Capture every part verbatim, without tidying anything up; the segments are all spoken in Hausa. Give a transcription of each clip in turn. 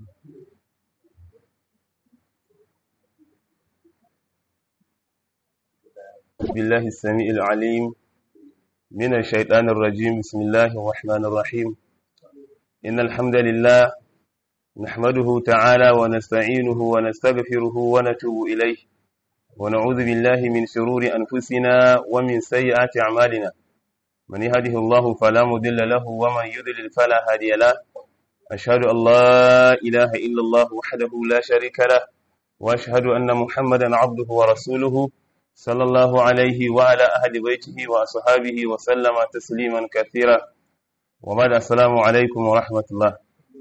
بالله السميع العليم من الشيطان الرجيم. بسم الله الرحمن الرحيم. إن الحمد لله نحمده تعالى ونستعينه ونستغفره ونتوب إليه ونعوذ بالله من شرور أنفسنا ومن سيئات أعمالنا. من يهده الله فلا مضل له ومن يضلل فلا هادي له. أشهد أن لا إله إلا الله وحده لا شريك له وأشهد أن محمدا عبده ورسوله صلى الله عليه وعلى أهل بيته وأصحابه وسلم تسليما كثيرا. وبعد السلام عليكم ورحمة الله.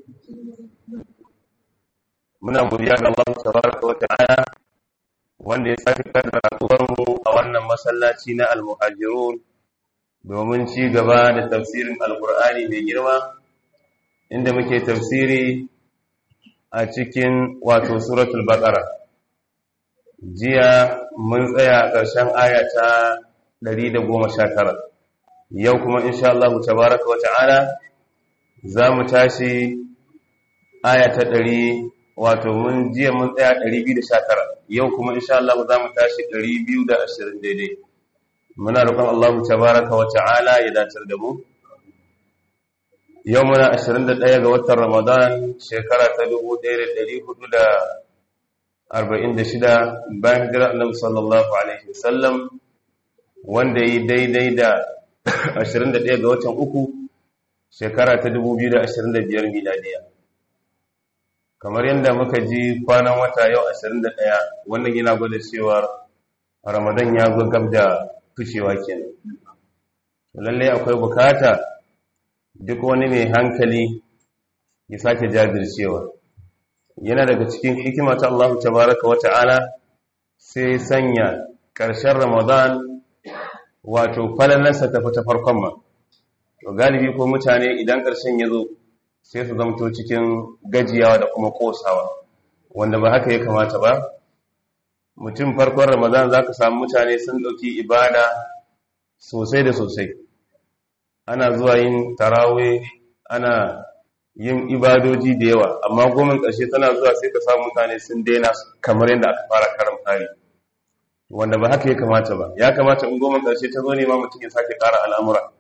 muna godiya ga Allah tabaraka wa ta'ala wanda ya sake kaddara mu a wannan masallaci na al-muhajirun domin ci gaba da tafsirin alqur'ani mai girma inda muke tafsiri a cikin wato suratul baqara. Jiya mun tsaya a ƙarshen aya ta ɗari da goma sha tara. Yau kuma insha Allah tabaraka wa ta'ala za mu tashi aya ta ɗari wato mun jiya mun tsaya ɗari biyu da sha tara. Yau kuma insha Allah za mu tashi ɗari biyu da ashirin daidai. Muna roƙon Allah tabaraka wa ta'ala ya dace da mu. Yau muna ashirin da ɗaya ga watan Ramadan shekara ta dubu ɗaya da ɗari hudu da arba'in da shida bayan hijira Annabi sallallahu alaihi wasallam, wanda yi daidai da ashirin da ɗaya ga watan uku shekara ta dubu biyu da ashirin da biyar miladiya. Kamar yadda muka ji kwanan wata yau ashirin da ɗaya, wannan yana gwada cewa Ramadan ya zo gab da fushewa kenan. Lalle akwai bukata duk wani mai hankali ya sake jajircewa. Yana daga cikin hikima ta Allah tabaraka wa ta'ala sai sanya ƙarshen Ramadan wato falalarsa ta fita farkon ma. To galibi ko mutane idan ƙarshen ya zo sai su zamto cikin gajiyawa da kuma ƙosawa, wanda ba haka ya kamata ba. Mutum farkon Ramadan za ka samu mutane sun ɗauki ibada sosai da sosai. Ana zuwa yin tarawih, ana yin ibadoji da yawa, amma goma ƙarshe tana zuwa sai ka samu mutane sun daina kamar yadda aka fara karan fari, wanda ba haka ya kamata ba. Ya kamata in goma ƙarshe ta zo ne ma mutum ya sake ƙara al'amura,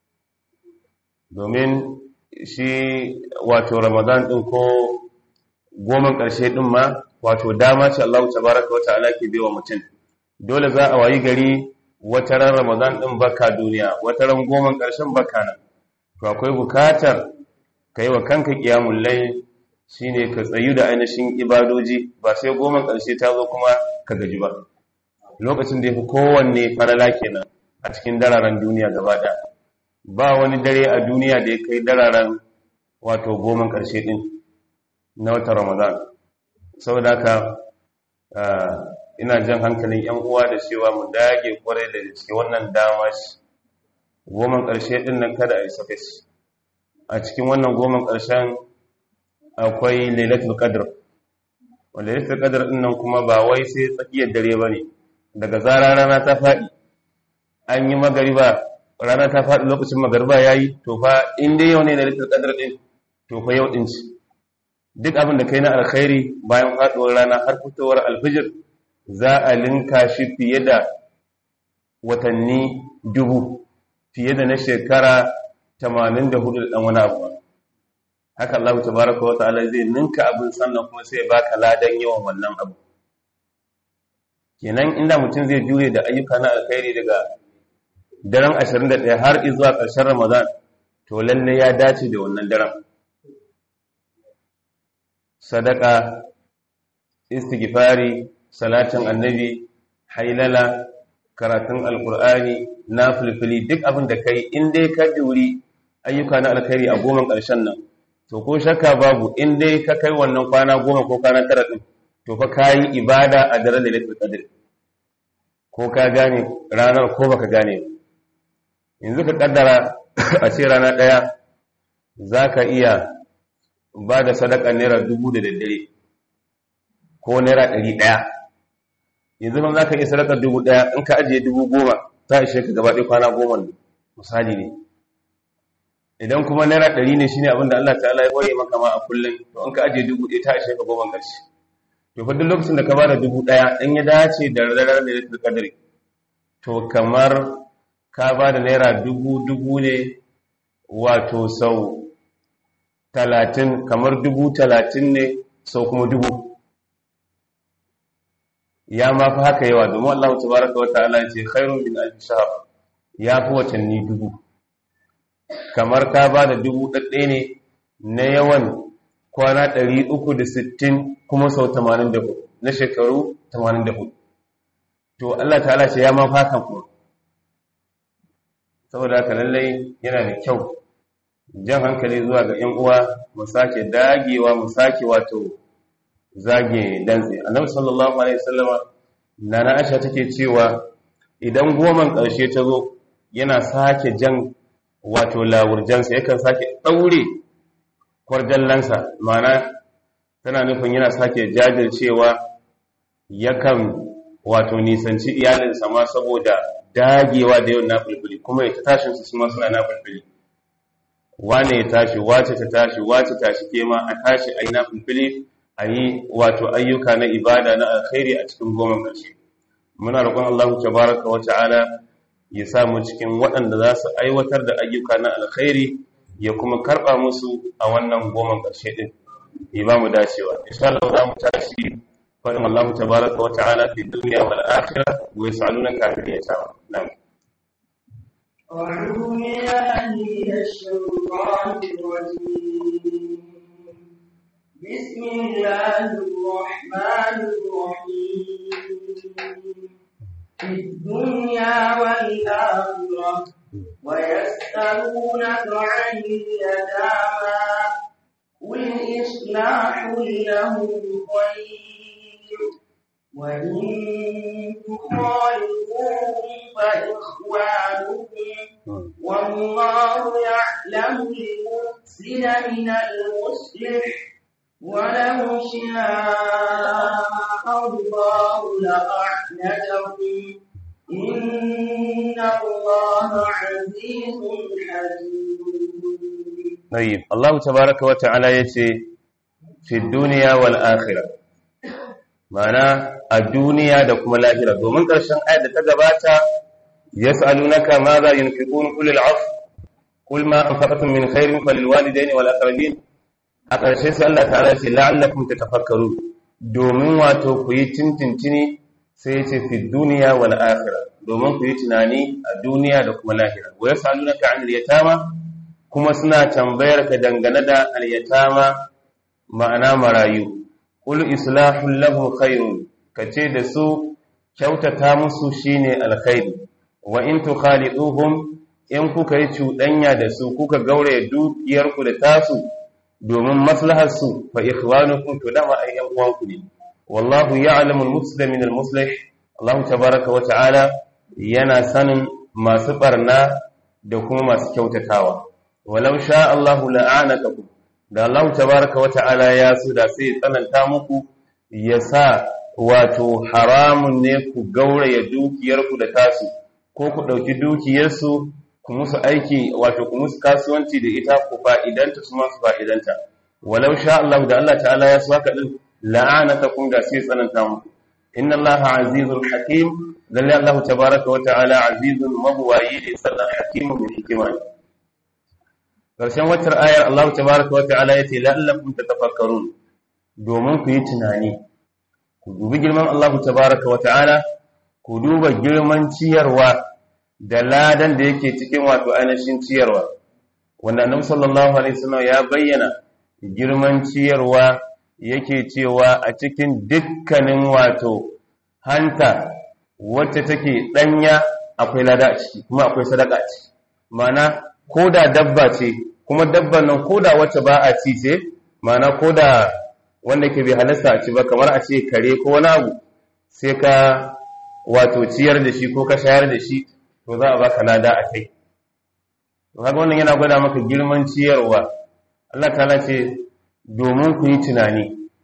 domin shi wato Ramadan ɗin ko goma ƙarshe ɗin ma wato dama ce Allah tabaraka wa ta'ala ke bai wa mutum. Dole za a wayi gari wata ran Ramadan ɗin baka duniya, wata ran goma ƙarshen baka nan. To akwai bukatar ka yi wa kanka ƙiyamun lai, shi ne ka tsayu da ainihin ibadoji, ba sai goma ƙarshe ta zo kuma ka gaji ba. Lokacin da ya fi kowanne farala kenan a cikin dararen duniya gaba ɗaya. Ba wani dare a duniya da ya kai dararen wato goma ƙarshe ɗin na wata Ramadan. Saboda haka ina jan hankalin ‘yan uwa da cewa mu dage kwarai da gaske wannan dama shi. Goma ƙarshe ɗin nan kada a yi sakaci. A cikin wannan goma ƙarshen akwai lailatul qadr. Wanda lailatul qadr din nan kuma ba wai sai tsakiyar dare bane, daga zarar rana ta faɗi an yi magariba, rana ta faɗi lokacin magariba yayi, to fa in dai yau ne lailatul qadr din to fa yau din ci. Duk abin da kai na alkhairi bayan faɗuwar rana har fitowar alfijir za a linka shi fiye da watanni dubu, fiye da na shekara tamanin da hudu da ɗan wani abu. Haka Allah tabaraka wa ta'ala zai ninka abin sannan kuma sai baka ladan yawan wannan abu. Kenan inda mutum zai jure da ayyuka na alkhairi daga daren ashirin da ɗaya har zuwa ƙarshen Ramadan, to lalle ya dace da wannan daren. Sadaka, istighfari, salatin annabi, hailala, karatun alkur'ani, nafilfili, duk abin da kai in dai ka juri ayyuka na alkhairi a goma ƙarshen nan, to ko shakka babu in dai ka kai wannan kwana goma ko kwana tara ɗin, to fa ka yi ibada a daren lailatul qadr, ko ka gane ranar ko baka gane. Yanzu ka kaddara a ce rana ɗaya za ka iya ba da sadaka naira dubu da daddare ko naira ɗari ɗaya. Yanzu ban za ka iya sadaka dubu ɗaya in ka ajiye dubu goma ta ishe ka gaba ɗaya kwana goma misali ne. idan kuma naira ɗari ne shine abinda Allah ta'ala ya ware maka ma a kullum to an ka aje dubu ɗaya ta ishe ka goma ƙarshe to fa duk lokacin da ka bada dubu ɗaya in ya dace da ranar da ya kadari to kamar ka bada naira dubu dubu ne wato sau talatin kamar dubu talatin ne sau kuma dubu ya ma fi haka yawa domin Allah tabaraka wa ta'ala ce khairun min alf shahr ya fi watanni dubu kamar ka ba da dubu ɗaɗɗe ne na yawan kwana ɗari uku da sittin kuma sau tamanin da hudu na shekaru tamanin da hudu to Allah ta'ala ce ya ma fi haka kuma saboda haka lallai yana da kyau jan hankali zuwa ga ‘yan uwa mu sake dagewa mu sake wato zage dantse annabi sallallahu alaihi wasallama nana Aisha take cewa idan goman ƙarshe ta zo yana sake jan wato lawurjansa yakan sake daure kwarjallansa ma'ana tana nufin yana sake jajircewa yakan wato nisanci iyalinsa ma saboda dagewa da yawan nafilfili kuma ya ta tashin su ma suna nafilfili wane ya tashi wace ta tashi wace tashi ke ma a tashi a yi nafilfili a yi wato ayyuka na ibada na alkhairi a cikin goma ƙarshe muna roƙon Allah tabaraka wa ta'ala ya sa mu cikin waɗanda za su aiwatar da ayyuka na alkhairi ya kuma karɓa musu a wannan goma ƙarshe din ya ba mu dacewa insha Allah za mu tashi faɗin Allah tabaraka wa ta'ala fi dunya wal akhirah wa yas'alunaka fil yatama na'am أعوذ بالله من الشيطان الرجيم بسم الله الرحمن الرحيم في الدنيا والآخرة ويسألونك عن اليتامى قل إصلاح لهم خير وإن تخالفوهم فإخوانكم والله يعلم المفسد من المصلح ولو شاء الله لأعنتكم إن الله عزيز حكيم. طيب الله تبارك وتعالى يتي في الدنيا والآخرة ma'ana a duniya da kuma lahira domin ƙarshen ayat da ta gabata yas'alunaka ma za yunfiqun qul al'af qul ma anfaqtum min khairin falil walidayni wal aqrabin a ƙarshe sai Allah ta'ala ce la'allakum tatafakkarun domin wato ku yi tintintini sai ya ce fi duniya wal akhirah domin ku yi tunani a duniya da kuma lahira wa yas'alunaka 'anil yatama kuma suna tambayar ka dangane da al yatama ma'ana marayu Kul islahun lahu khairun kace da su kyautata musu shine alkhairi wa in tukhaliduhum in kuka yi cuɗanya da su kuka gauraya dukiyarku da tasu domin maslahar su fa ikhwanukum to dama ai yan uwanku ne wallahu ya'lamu al-mufsida min al-muslih Allah tabaaraka wa ta'ala yana sanin masu barna da kuma masu kyautatawa walau sha Allahu la'anakakum da Allah tabaraka wata'ala ya so da sai tsananta muku ya sa wato haramun ne ku gauraya dukiyarku da tasu ko ku dauki dukiyarsu ku musu aiki wato ku musu kasuwanci da ita ku fa'idanta su masu fa'idanta walau sha Allah da Allah ta'ala ya so haka din la'anatakum da sai tsananta muku inna Allah azizul hakim lalle Allah tabaraka wata'ala azizun mabwayi da sallan hakimun bi hikima ƙarshen wacce ayar Allah tabaraka wa ta'ala yace la'allakum tatafakkarun domin ku yi tunani ku dubi girman Allah tabaraka wa ta'ala ku duba girman ciyarwa da ladan da yake cikin wato ainihin ciyarwa wanda Annabi sallallahu alaihi wasallam ya bayyana girman ciyarwa yake cewa a cikin dukkanin wato hanta wacce take danya akwai lada a ciki kuma akwai sadaka a ciki ma'ana ko da dabba ce kuma dabban nan ko da wacce ba a ci ce ma'ana ko da wanda ke bai halasta a ci ba kamar a ce kare ko wani abu sai ka wato ciyar da shi ko ka shayar da shi to za a baka lada a kai to haka wannan yana gwada maka girman ciyarwa Allah ta'ala ce domin ku yi tunani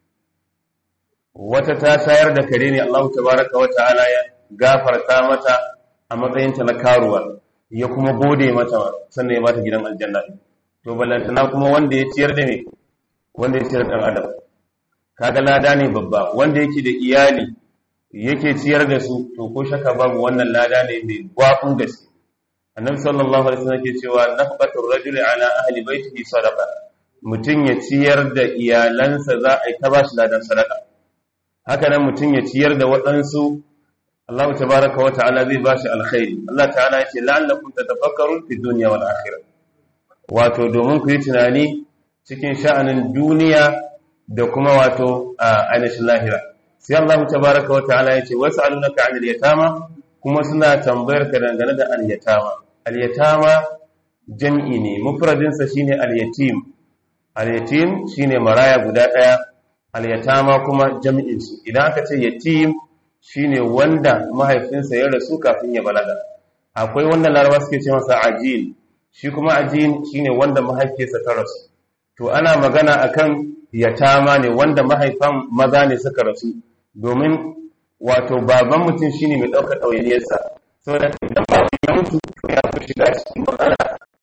wata ta shayar da kare ne Allah tabaraka wa ta'ala ya gafarta mata a matsayinta na karuwa ya kuma gode mata sannan ya bata gidan aljanna to balantana kuma wanda ya ciyar da ne wanda ya ciyar da adam kaga lada ne babba wanda yake da iyali yake ciyar da su to ko shaka babu wannan lada ne mai gwafin gaske annabi sallallahu alaihi wasallam ke cewa nafqatu rajuli ala ahli baitihi sadaqa mutun ya ciyar da iyalansa za a yi ta bashi ladan sadaka haka nan mutun ya ciyar da waɗansu Allah tabaaraka wa ta'ala zai bashi alkhairi Allah ta'ala ya ce la'allakum tatafakkarun fi dunya wal akhirah wato domin ku yi tunani cikin sha'anin duniya da kuma wato a ainihin lahira sai Allah tabaaraka wa ta'ala ya ce was'alunaka 'anil yatama kuma suna tambayar ka dangane da al-yatama al-yatama jam'i ne mufradin sa shine al-yatim al-yatim shine maraya guda daya al-yatama kuma jam'in su idan aka ce yatim shine wanda mahaifinsa ya rasu kafin ya balaga akwai wanda larabawa suke ce masa ajin shi kuma ajin shine wanda mahaifiyarsa ta rasu to ana magana akan yatama ne wanda mahaifan maza ne suka rasu domin wato baban mutum shine mai daukar ɗawainiyarsa saboda idan baban ya mutu ya fi shiga cikin matsala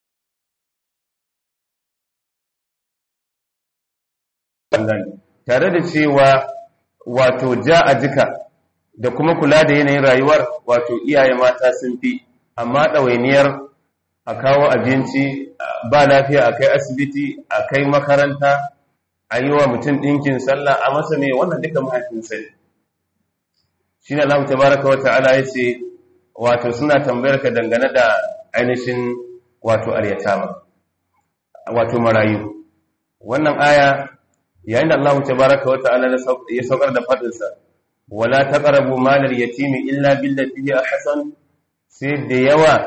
tare da cewa wato ja a jika da kuma kula da yanayin rayuwar wato iyaye mata sun fi amma ɗawainiyar a kawo abinci ba lafiya a kai asibiti a kai makaranta a yi wa mutum ɗinkin sallah a masa ne wannan duka mahaifinsa ne shi ne Allah tabaraka wa ta'ala ya ce wato suna tambayar ka dangane da ainihin wato al-yatama wato marayu wannan aya yayin da Allah tabaraka wa ta'ala ya saukar da fadinsa wala taqrabu malal yatimi illa billati hi ahsan sai da yawa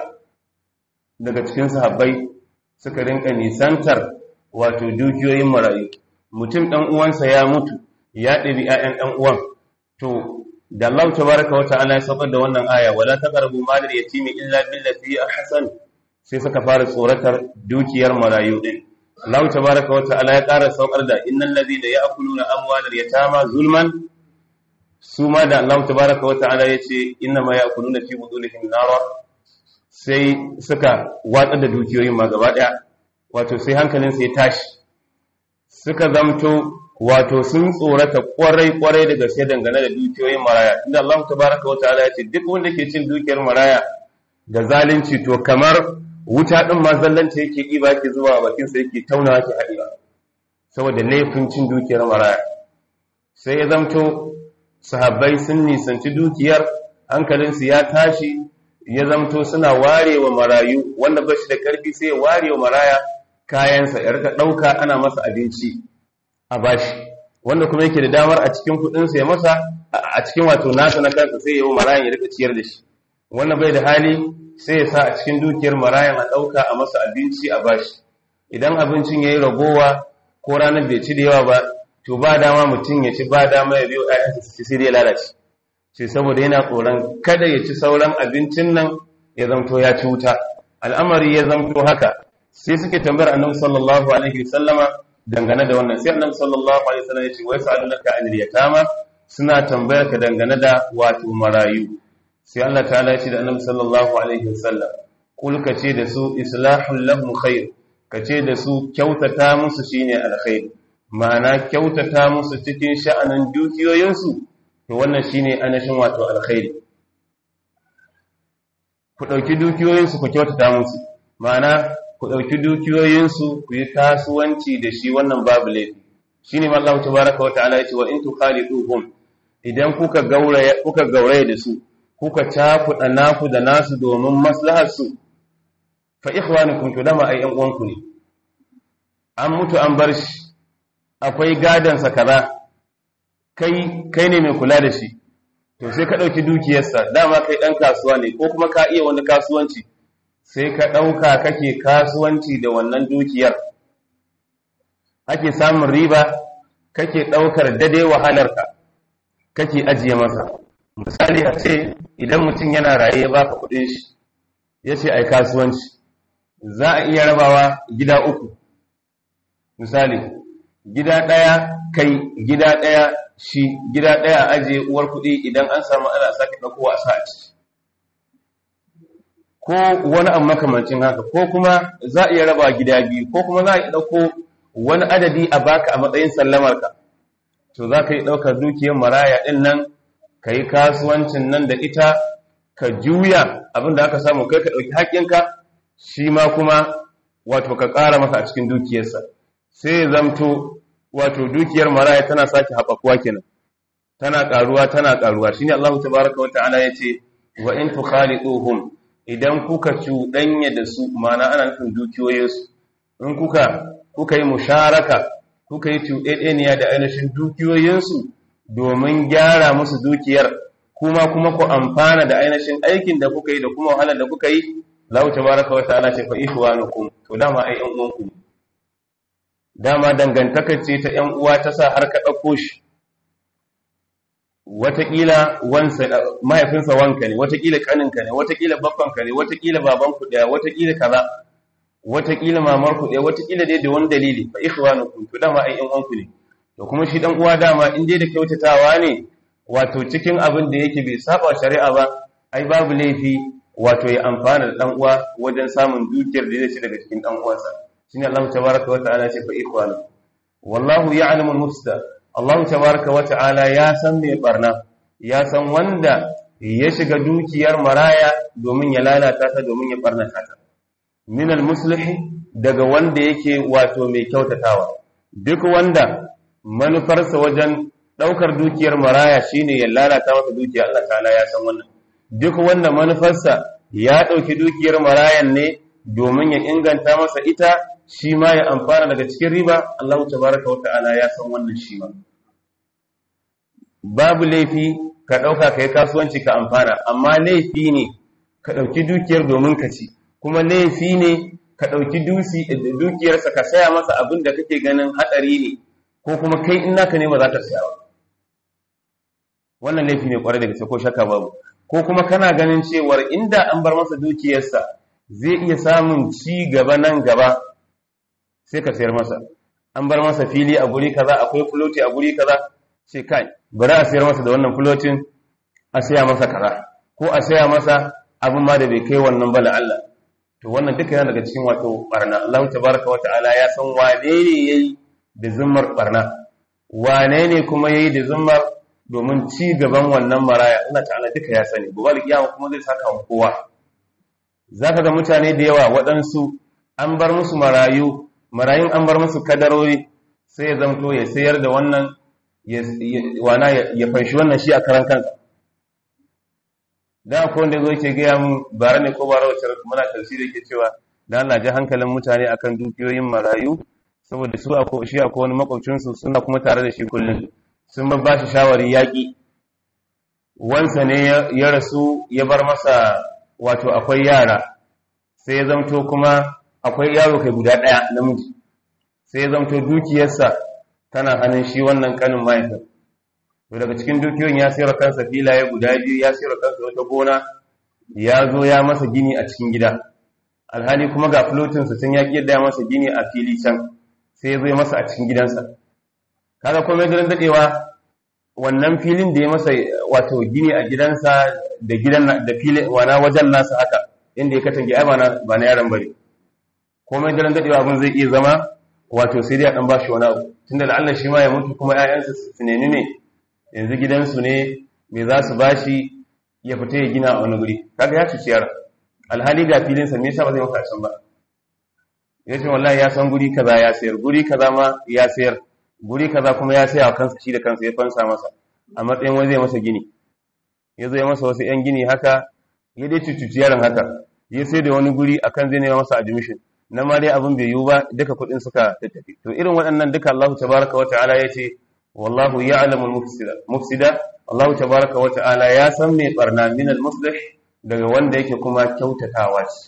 daga cikin sahabbai suka rinka nisantar wato dukiyoyin marayu mutum dan uwansa ya mutu ya ɗabi ƴaƴan dan uwan to da Allah tabaraka wa ta'ala ya saukar da wannan aya wala taqrabu malal yatimi illa billati hi ahsan sai suka fara tsoratar dukiyar marayu din Allah tabaraka wa ta'ala ya ƙara saukar da innal ladina ya'kuluna amwalal yatama zulman suma da Allah tabaraka wa ta'ala yace innama ya'kuluna fi budulihim nara sai suka watsar da dukiyoyin ma gaba daya wato sai hankalin sai tashi suka zamto wato sun tsorata kwarai kwarai da gaske dangane da dukiyoyin maraya inda Allah tabaraka wa ta'ala yace duk wanda ke cin dukiyar maraya da zalunci to kamar wuta din ma zallanta yake diba yake zuwa bakin sa yake taunawa yake hadiwa saboda laifin cin dukiyar maraya sai ya zamto sahabbai sun nisanci dukiyar hankalinsu ya tashi ya zamto suna warewa marayu wanda ba shi da karfi sai ya warewa maraya kayansa ya rika ɗauka ana masa abinci a bashi wanda kuma yake da damar a cikin kuɗinsa ya masa a cikin wato nasa na kansa sai ya yi marayan ya rika ciyar da shi wannan bai da hali sai ya sa a cikin dukiyar marayan a ɗauka a masa abinci a bashi idan abincin ya yi ragowa ko ranar bai ci da yawa ba to ba dama mutum ya ci ba dama ya biyo ayyansa su ci sai dai lalace sai saboda yana tsoron kada ya ci sauran abincin nan ya zamto ya ci wuta al'amari ya zamto haka sai suke tambayar annabi sallallahu alaihi wasallama dangane da wannan sai annabi sallallahu alaihi wasallam ya ce wai sa'alunaka anil yatama suna tambayar ka dangane da wato marayu sai Allah ta'ala ya ce da annabi sallallahu alaihi wasallam kul ka ce da su islahul lahum khair ka ce da su kyautata musu shine alkhair ma'ana kyautata musu cikin sha'anin dukiyoyinsu to wannan shine anashin wato alkhairi ku dauki dukiyoyinsu ku kyautata musu ma'ana ku dauki dukiyoyinsu ku yi kasuwanci da shi wannan babu laifi shine Allah tabaaraka wa ta'ala yace wa in tukhaliduhum idan kuka gauraya kuka gauraya da su kuka cakuɗa naku da nasu domin maslahar su fa ikhwanukum to dama ai yan uwanku ne an mutu an bar shi akwai gadansa kaza kai kai ne mai kula da shi to sai ka dauki dukiyarsa dama kai dan kasuwa ne ko kuma ka iya wani kasuwanci sai ka dauka kake kasuwanci da wannan dukiyar ake samun riba kake daukar dade wahalarka kake ajiye masa misali a ce idan mutum yana raye ya baka kudin shi yace ai kasuwanci za a iya rabawa gida uku misali gida ɗaya kai gida ɗaya shi gida ɗaya a ajiye uwar kuɗi idan an samu ana sake ɗauko a sa ci ko wani abu makamancin haka, ko kuma za a iya raba gida biyu, ko kuma za a iya ɗauko wani adadi a baka a matsayin sallamarka, to za ka yi ɗaukar dukiyar maraya ɗin nan ka yi kasuwancin nan da ita, ka juya abin da aka samu kai ka ɗauki haƙƙinka, shi ma kuma wato ka ƙara masa a cikin dukiyarsa, sai zamto wato dukiyar maraya tana sake haɓakuwa kenan, tana ƙaruwa tana ƙaruwa. Shine Allah tabaraka wa ta'ala yace wa in tukhaliduhum, idan kuka cuɗanya da su, ma'ana ana nufin dukiyoyinsu, in kuka kuka yi musharaka, kuka yi cuɗeɗeniya da ainihin dukiyoyinsu domin gyara musu dukiyar, kuma kuma ku amfana da ainihin aikin da kuka yi da kuma wahalar da kuka yi, Allah tabaraka wa ta'ala ce fa ihwanukum, to dama ai ƴan uwanku ne, dama dangantakar ce ta ƴan uwa ta sa har ka ɗauko shi, wataƙila mahaifinsa wanka ne, wataƙila ƙaninka ne, wataƙila babbanka ne, wataƙila babanku ɗaya, wataƙila kaza, wataƙila mamarku ɗaya, wataƙila dai da wani dalili, fa ikhwanukum, to dama ai ƴan uwanku ne. To kuma shi dan uwa dama in dai da kyautatawa ne, wato cikin abin da yake bai saba shari'a ba, ai babu laifi wato ya amfana da dan uwa wajen samun dukiyar da zai ci daga cikin dan uwansa. Shine Allah tabaraka wa ta'ala ce fa ikhwanukum. Wallahu ya'lamu al-mufsida. Allah tabaraka wa ta'ala ya san mai barna, ya san wanda ya shiga dukiyar maraya domin ya lalata ta, domin ya barnata ta. Min al-muslihi, daga wanda yake wato mai kyautatawa. Duk wanda manufarsa wajen daukar dukiyar maraya shine ya lalata masa dukiya, Allah ta'ala ya san wannan. Duk wanda manufarsa ya dauki dukiyar marayan ne domin ya inganta masa ita, shi ma ya amfana daga cikin riba, Allah tabaraka wa ta'ala ya san wannan shi ma. Babu laifi ka ɗauka ka yi kasuwanci ka amfana, amma laifi ne ka ɗauki dukiyar domin ka ci, kuma laifi ne ka ɗauki dukiyarsa ka saya masa abin da kake ganin haɗari ne, ko kuma kai in naka ne ba za ka saya ba. Wannan laifi ne ƙwarai da gaske, ko shakka babu. Ko kuma kana ganin cewar inda an bar masa dukiyarsa zai iya samun ci gaba nan gaba, sai ka sayar masa. An bar masa fili a guri kaza, akwai fuloti a guri kaza, sai kai bari a sayar masa da wannan fulotin, a saya masa kaza, ko a saya masa abin ma da bai kai wannan bala Allah. To wannan duka yana daga cikin wato barna. Allah tabaraka wa ta'ala ya san wane ne yayi da zummar barna, wane ne kuma yayi da zummar domin ci gaban wannan maraya. Allah ta'ala duka ya sani, gobe kiyama kuma zai saka wa kowa. Zaka ga mutane da yawa waɗansu an bar musu marayu, marayun an bar musu kadarori, sai ya zamto ya sayar da wannan wana ya fanshi wannan shi a karan kansa. Da akwai wanda zo yake gaya mu bara ne ko bara wacce muna tafsiri yake cewa da Allah ji hankalin mutane akan dukiyoyin marayu, saboda su akwai shi akwai wani makwabcin su suna kuma tare da shi kullum, sun ba shi shawari yaki. Wansa ne ya rasu ya bar masa wato akwai yara, sai ya zamto kuma akwai yaro kai guda ɗaya namiji, sai ya zamto dukiyarsa tana hannun shi wannan kanin mahaifin. To daga cikin dukiyoyin ya sayar kansa filaye guda biyu, ya sayar kansa wata gona, ya zo ya masa gini a cikin gida, alhali kuma ga flotinsa can ya ƙi ya masa gini a fili can, sai ya zo ya masa a cikin gidansa. Kaga komai gidan daɗewa wannan filin da ya masa wato gini a gidansa da gidan da fili wana wajen nasa haka inda ya katange ai ba na yaran bane. Komai gidan daɗewa abin zai iya zama wato sai dai a ɗan bashi wani abu, tunda da Allah shi ma ya mutu kuma ‘ya'yansa su nemi ne yanzu gidansu ne me za su bashi ya fita ya gina a wani guri. Kaga ya cuci yara, alhali ga filinsa me yasa ba zai maka can ba. Ya ce wallahi ya san guri kaza ya sayar, guri kaza ma ya sayar, guri kaza kuma ya saya wa kansa shi da kansa, ya fansa masa a matsayin wani zai masa gini. Ya zo ya masa wasu ‘yan gini haka, ya dai cuci yaran haka, ya sai da wani guri akan zai nema masa admission. Na ma dai abin bai yiwu ba, duka kuɗin suka tattafi. To irin waɗannan duka Allah tabaraka wa ta'ala ya ce wallahu ya'lamu al-mufsida mufsida. Allah tabaraka wa ta'ala ya san mai barna min al-muslih, daga wanda yake kuma kyautatawa ce.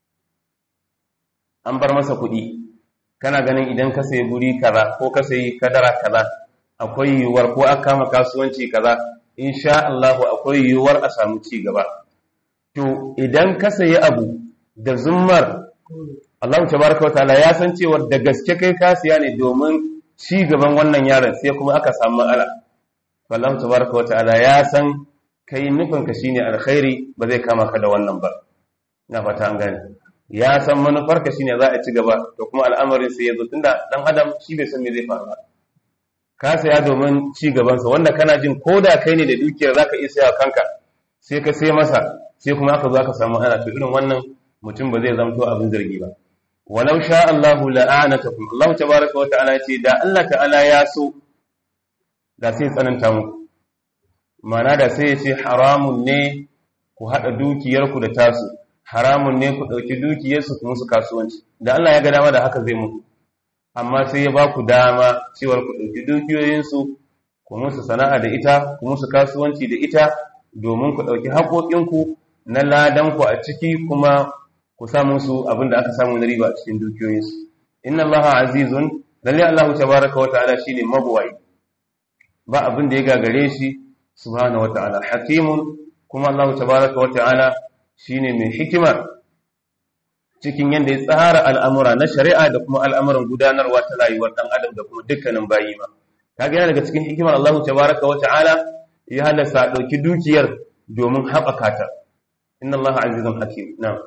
An bar masa kuɗi, kana ganin idan ka sayi guri kaza ko ka sayi kadara kaza akwai yiwuwar, ko aka kama kasuwanci kaza insha Allah akwai yiwuwar a samu ci gaba. To idan ka sayi abu da zummar Allah tabaraka wa ta'ala ya san cewa da gaske kai ka siya ne domin ci gaban wannan yaron, sai kuma aka samu matsala. Allah tabaraka wa ta'ala ya san kai nufin ka shine alkhairi, ba zai kama ka da wannan ba. na fata an gane ya san manufarka shine za a ci gaba da kuma al'amarin sai yazo tunda dan adam shi bai san me zai faru ba ka saya domin ci gaban sa wanda kana jin koda kai ne da dukiyar zaka iya saya kanka sai ka sai masa sai kuma aka zo aka samu ana to irin wannan mutum ba zai zamto abin zargi ba walau sha Allahu la'anatakum Allah tabaaraka wa ta'ala ce da Allah ta'ala ya so da sai tsananta muku mana da sai ya ce haramun ne ku hada dukiyarku da tasu haramun ne ku dauki dukiyarsu ku musu kasuwanci da Allah ya ga dama da haka zai muku amma sai ya ba ku dama cewa ku dauki dukiyoyinsu ku musu sana'a da ita ku musu kasuwanci da ita domin ku dauki haƙoƙinku na ladan ku a ciki kuma ku samu su abinda aka samu na riba a cikin dukiyoyinsu inna Allaha azizun lalle Allah tabaaraka wa ta'ala shine mabuwai ba abin da ya gagare shi subhanahu wa ta'ala hakimun kuma Allah tabaaraka wa ta'ala shine mai hikima cikin yanda ya tsara al'amura na shari'a da kuma al'amuran gudanarwa ta rayuwar dan adam da kuma dukkanin bayi ma kaga yana daga cikin hikimar Allah tabaaraka wa ta'ala ya halasta dauki dukiyar domin haɓaka ta inna Allaha azizun hakim na'am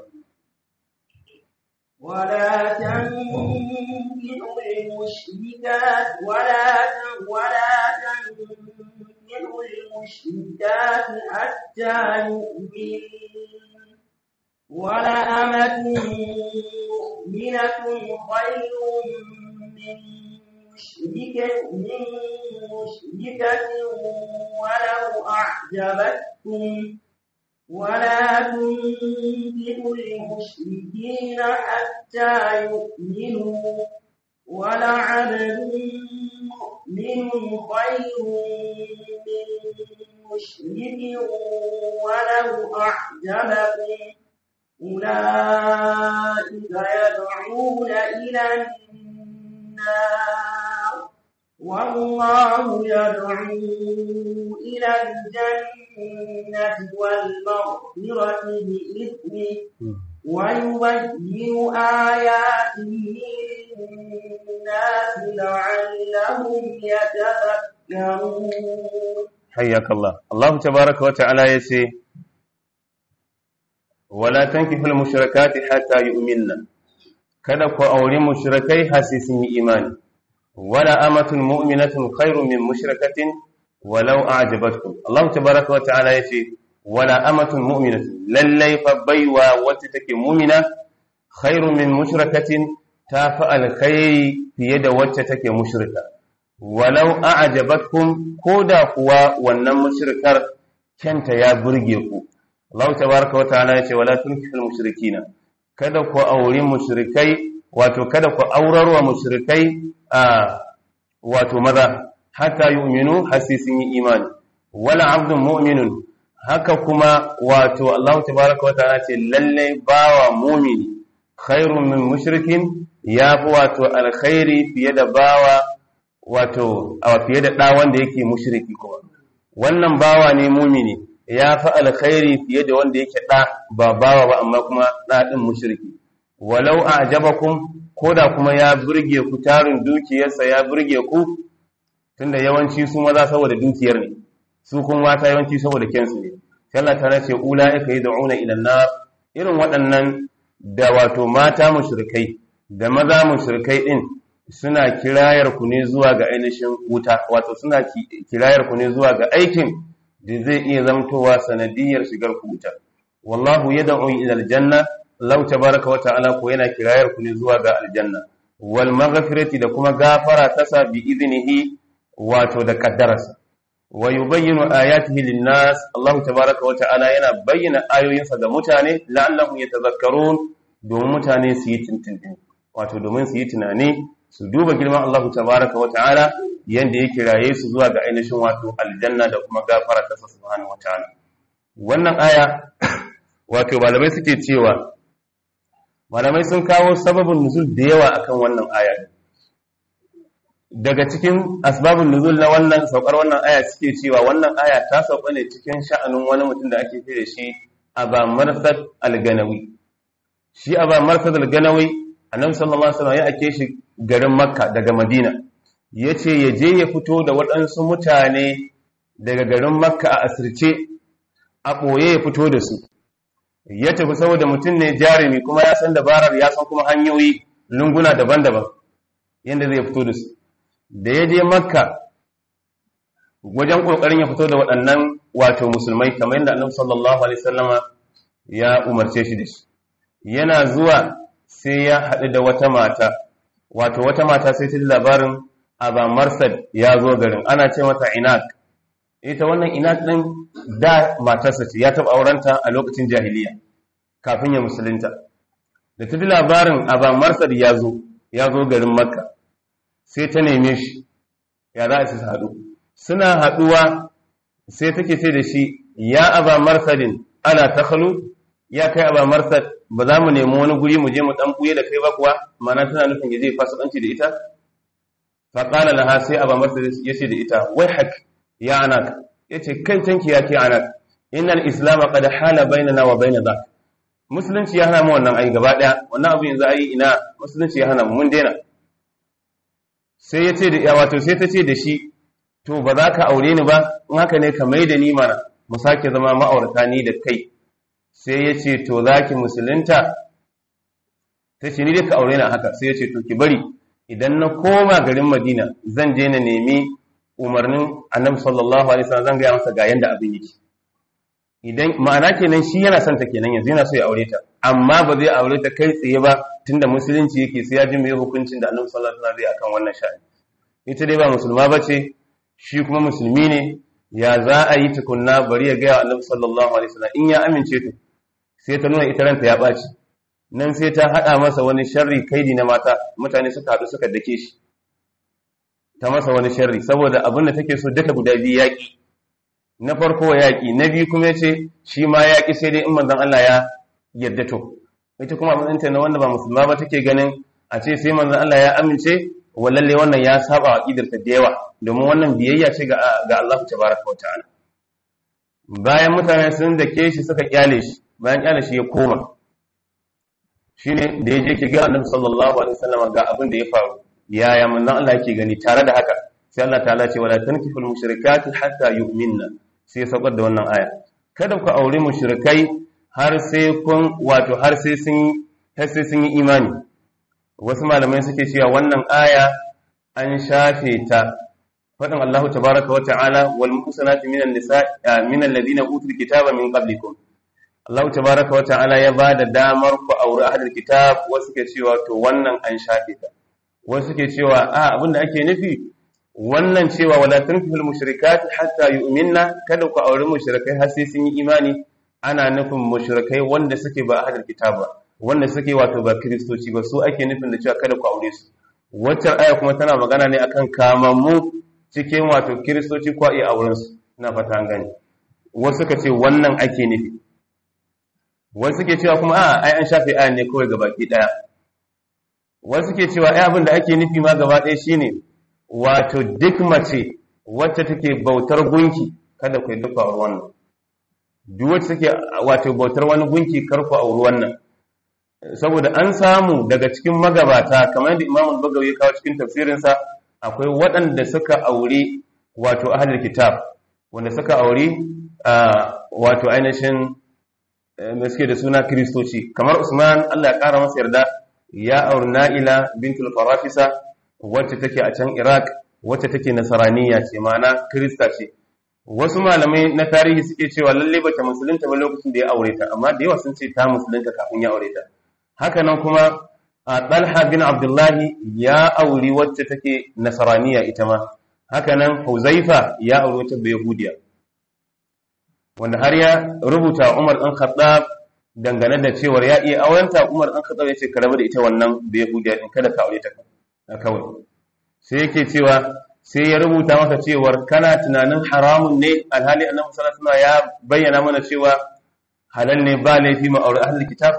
ولا تنكحوا المشركات ولا ولا تنكحوا المشركات حتى يؤمنوا ولأمة مؤمنة خير من مشركة من مشركة ولو أعجبتكم ولا تنكحوا المشركين حتى يؤمنوا ولعبد مؤمن خير من مشرك ولو أعجبكم أولئك يدعون إلى النار والله يدعو إلى الجنة والمغفرة بإذنه ويبين آياته للناس لعلهم يتذكرون حياك الله الله تبارك وتعالى يسي ولا تنكحوا المشركات حتى يؤمنن kada ku aure mushrikai har sai sun yi imani wala amatun mu'minatun khairun min mushrikatin walau a'jabatkum Allah tabaaraka wa ta'ala yace wala amatun mu'minatun lallai fa baiwa wacce take mu'mina khairun min mushrikatin ta fa alkhairi fiye da wacce take mushrika walau a'jabatkum koda kuwa wannan mushrikar kanta ya burge ku Allah tabaaraka wa ta'ala yace wala tunkihul mushrikina kada ku aure mushrikai wato kada ku aurarwa mushrikai a wato maza hatta yu'minu hasisin yi imani wala abdun mu'minun haka kuma wato Allah tabaaraka wa ta'ala ce lalle bawa mu'mini khairun min mushrikin yafi wato alkhairi fiye da bawa wato a fiye da da wanda yake mushriki kuma wannan bawa ne mu'mini yafi alkhairi fiye da wanda yake da ba bawa ba amma kuma da din mushriki walau a'jabakum koda kuma ya burge ku tarin dukiyarsa ya burge ku tunda yawanci su maza saboda dukiyar ne su kuma mata yawanci saboda kensu ne Allah ta nace ulaika yad'una ila an-nar irin waɗannan da wato mata mushrikai da maza mushrikai din suna kirayar ku ne zuwa ga ainihin wuta wato suna kirayar ku ne zuwa ga aikin da zai iya zamtowa sanadiyar shigar ku wuta wallahu yad'u ila al-janna Allah tabaaraka wa ta'ala ko yana kirayar ku ne zuwa ga aljanna wal maghfirati da kuma gafara tasa bi idnihi wato da kaddararsa wa yubayyinu ayatihi lin-nas Allah tabaaraka wa ta'ala yana bayyana ayoyinsa ga mutane la'allahum yatadhakkarun domin mutane su yi tuntuntuni wato domin su yi tunani su duba girman Allah tabaaraka wa ta'ala yanda ya kiraye su zuwa ga ainihin wato aljanna da kuma gafara tasa subhanahu wa ta'ala wannan aya wato malamai suke cewa malamai sun kawo sababin nuzul da yawa akan wannan aya daga cikin asbabun nuzul na wannan saukar wannan aya suke cewa wannan aya ta sauka ne cikin sha'anin wani mutum da ake kira shi Aba Marsad al-Ganawi shi Aba Marsad al-Ganawi Annabi sallallahu alaihi wasallam ya ake shi garin Makka daga Madina yace ya je ya fito da waɗansu mutane daga garin Makka a asirce a boye ya fito da su ya tafi saboda mutum ne jarumi kuma ya san dabarar ya san kuma hanyoyi lunguna daban-daban yadda zai fito da su da ya je makka wajen kokarin ya fito da waɗannan wato musulmai kamar yadda annabi sallallahu alaihi wasallama ya umarce shi da shi yana zuwa sai ya haɗu da wata mata wato wata mata sai ta ji labarin Aba Marsad ya zo garin ana ce mata Inak ita wannan Inak din da matarsa ce ya taɓa aurenta a lokacin jahiliya kafin ya musulunta da ta ji labarin Aba Marsad ya zo ya zo garin Makka sai ta neme shi ya za su haɗu suna haɗuwa sai take ce da shi ya Aba Marsadin ala takhlu ya kai Aba Marsad ba za mu nemi wani guri mu je mu dan buye da kai ba kuwa mana tana nufin ya je fasikanci da ita fa qala laha sai Aba Marsad yace da ita wai hak ya anak yace kai tanki ya ke anak innal islam qad hala bainana wa bain dhak musulunci ya hana mu wannan ai gaba daya wannan abu yanzu ai ina musulunci ya hana mu mun daina sai yace da ya wato sai ta ce da shi to ba za ka aure ni ba in haka ne ka mai da ni mana mu sake zama ma'aurata ni da kai sai ya ce to za ki musulunta ta ce ni dai ka aure ni haka sai ya ce to ki bari idan na koma garin madina zan je na nemi umarnin annabi sallallahu alaihi wasallam zan gaya masa ga yanda abin yake idan ma'ana kenan shi yana son ta kenan yanzu yana so ya aure ta amma ba zai aure ta kai tsaye ba tunda musulunci yake sai ya ji mai hukuncin da annabi sallallahu alaihi wasallam zai akan wannan sha'ani ita dai ba musulma bace shi kuma musulmi ne ya za a yi tukunna bari ya gaya annabi sallallahu alaihi wasallam in ya amince to sai ta nuna ita ranta ya baci nan sai ta hada masa wani sharri kaidi na mata mutane suka hadu suka dake shi ta masa wani sharri saboda abin da take so duka guda biyu yaki na farko yaki na biyu kuma yace shi ma yaki sai dai in manzon Allah ya yarda to ita kuma abin ta na wanda ba musulma ba take ganin a ce sai manzon Allah ya amince wallalle wannan ya saba wa aqidarta da yawa domin wannan biyayya ce ga ga Allah tabaaraka wa ta'ala bayan mutane sun dake shi suka kyale shi bayan kyale shi ya koma shine da yaje ke ga Annabi sallallahu alaihi wasallam ga abin da ya faru yaya manzon Allah yake gani tare da haka sai Allah ta'ala ce wala tankihul mushrikati hatta yu'minna sai saukar da wannan aya kada ku aure mushrikai har sai kun wato har sai sun har sai sun yi imani wasu malamai suke cewa wannan aya an shafe ta fadin Allah tabaaraka wa ta'ala wal muhsanatu minan nisaa minal ladina utul kitaba min qablikum Allah tabaaraka wa ta'ala ya bada damar ku aure ahlul kitab wasu suke cewa to wannan an shafe ta wasu suke cewa a abinda ake nufi wannan cewa wala tankihul mushrikati hatta yu'minna kada ku aure mushrikai har sai sun yi imani ana nufin mushrikai wanda suke ba ahlul kitab ba wanda suke wato ba kristoci ba su ake nufin da cewa kada ku aure su wacce aya kuma tana magana ne akan kamammu cikin wato kristoci ko iya auren su ina fata an gane wasu suka ce wannan ake nufi wasu suke cewa kuma a ai an shafe ayan ne kawai gabaki daya wasu suke cewa ai abin da ake nufi ma gaba ɗaya shine wato duk mace wacce take bautar gunki kada ku yi duka aure wannan duk wacce take wato bautar wani gunki kar ku aure wannan saboda an samu daga cikin magabata kamar yadda Imam al-Bagawi ya kawo cikin tafsirinsa akwai waɗanda suka aure wato ahlul kitab wanda suka aure wato ainihin da suke da suna kristoci kamar Usman Allah ya kara masa yarda ya aure Na'ila bintul Farafisa wacce take a can Iraq wacce take nasaraniya ce ma'ana krista ce wasu malamai na tarihi suke cewa lalle bata musulunta ba lokacin da ya aure ta amma da yawa sun ce ta musulunta kafin ya aure ta haka nan kuma Talha bin Abdullahi ya auri wacce take nasaraniya ita ma haka nan Huzaifa ya auri wacce bai Yahudiya wanda har ya rubuta Umar dan Khattab dangane da cewa ya iya aurenta Umar dan Khattab ya ce ka rabu da ita wannan bai Yahudiya din kada ka aure ta kawai sai yake cewa sai ya rubuta maka cewar kana tunanin haramun ne alhali annabi sallallahu alaihi wasallam ya bayyana mana cewa halal ne ba laifi ma aure ahlul kitab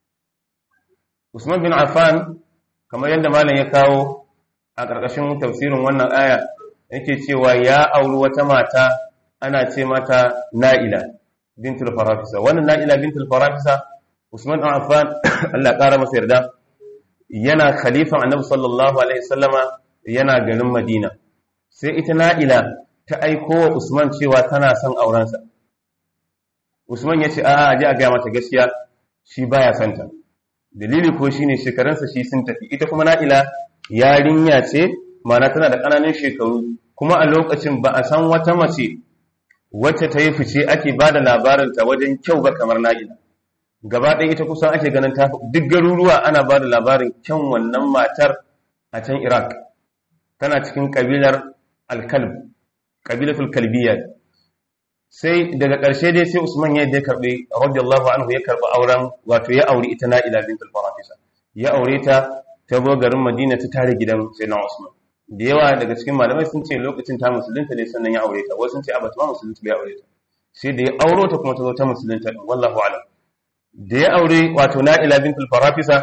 Usman bin Affan kamar yadda malam ya kawo a ƙarƙashin tafsirin wannan aya yake cewa ya auri wata mata ana ce mata Na'ila bintul Farafisa wannan Na'ila bintul Farafisa Usman bin Affan Allah ya ƙara masa yarda yana khalifan annabi sallallahu alaihi wasallama yana garin Madina sai ita Na'ila ta aiko wa Usman cewa tana son aurensa Usman ya ce a a ji a gaya mata gaskiya shi baya santa. Dalili ko shine shekarunsa shi sun tafi, ita kuma Na'ila yarinya ce, ma'ana tana da ƙananan shekaru, kuma a lokacin ba a san wata mace wacce ta yi fice ake ba da labarinta wajen kyau ba kamar Na'ila. Gaba ɗaya ita kusan ake ganin ta duk garuruwa ana ba da labarin kyan wannan matar a can Iraq. Tana cikin ƙabilar Al-Kalb, ƙabilatul Kalbiyya. Sai daga ƙarshe dai sai Usman ya da karɓi radiyallahu anhu ya karɓi auren, wato ya aure ita Na'ila bint al-Farafisa. Ya aure ta ta zo garin Madina ta tare gidan Sayyidina Usman. Da yawa daga cikin malamai sun ce lokacin ta musulunta ne sannan ya aure ta, wasu sun ce a bata ma musulunta bai aure ta. Sai da ya auro ta kuma ta zo ta musulunta, wallahu a'lam. Da ya aure wato Na'ila bint al-Farafisa,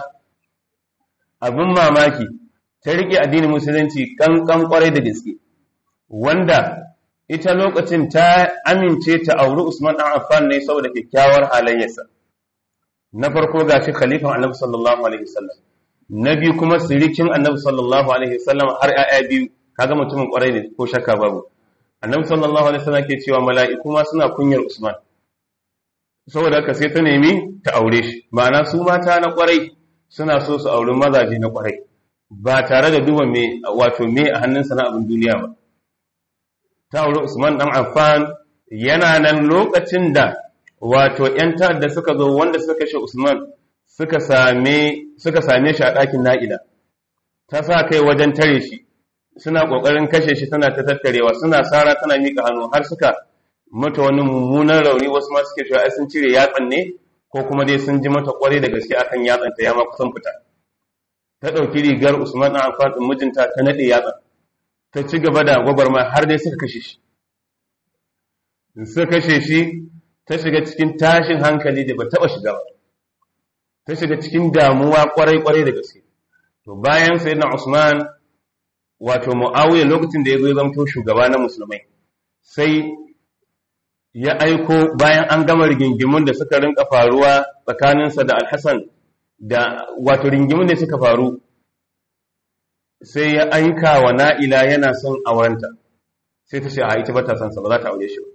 abin mamaki ta rike addinin musulunci kankan kwarai da gaske, wanda ita lokacin ta amince ta auri Usman ɗan Affan ne saboda kyakkyawar halayyarsa. Na farko gashi khalifan Annabi sallallahu alaihi wasallam, na biyu kuma sirikin Annabi sallallahu alaihi wasallam har ƴaƴa biyu, kaga mutumin kwarai ne ko shakka babu. Annabi sallallahu alaihi wasallam ke cewa mala'iku ma suna kunyar Usman, saboda haka sai ta nemi ta aure shi. Ma'ana su mata na kwarai suna so su auri mazaje na kwarai, ba tare da duba me wato me a hannunsa na abin duniya ba. Ta auri Usman dan Affan yana nan lokacin da wato ƴan ta'adda suka zo wanda suka kashe Usman suka same suka same shi a ɗakin Na'ila. Ta sa kai wajen tare shi, suna kokarin kashe shi, tana ta tattarewa, suna sara tana mika hannu har suka mata wani mummunan rauni. Wasu ma suke cewa ai sun cire yatsan ne ko kuma dai sun ji mata kware da gaske akan yatsan ta ya ma kusan fita. Ta dauki rigar Usman dan Affan din mijinta ta nade yatsan, ta ci gaba da gwagwarma har dai suka kashe shi. Suka kashe shi, ta shiga cikin tashin hankali da ba taba shiga ba, ta shiga cikin damuwa kwarai-kwarai da gaske. To bayan sayyidina Usman wato Muawiya lokacin da ya zo ya zamto shugaba na musulmai, sai ya aiko bayan an gama rigingimun da suka rinka faruwa tsakaninsa da Al-Hasan, da wato rigingimun da suka faru, sai ya aika wa Na'ila yana son aurenta. Sai ta ce a ita ba ta son sa, ba za ta aure shi ba.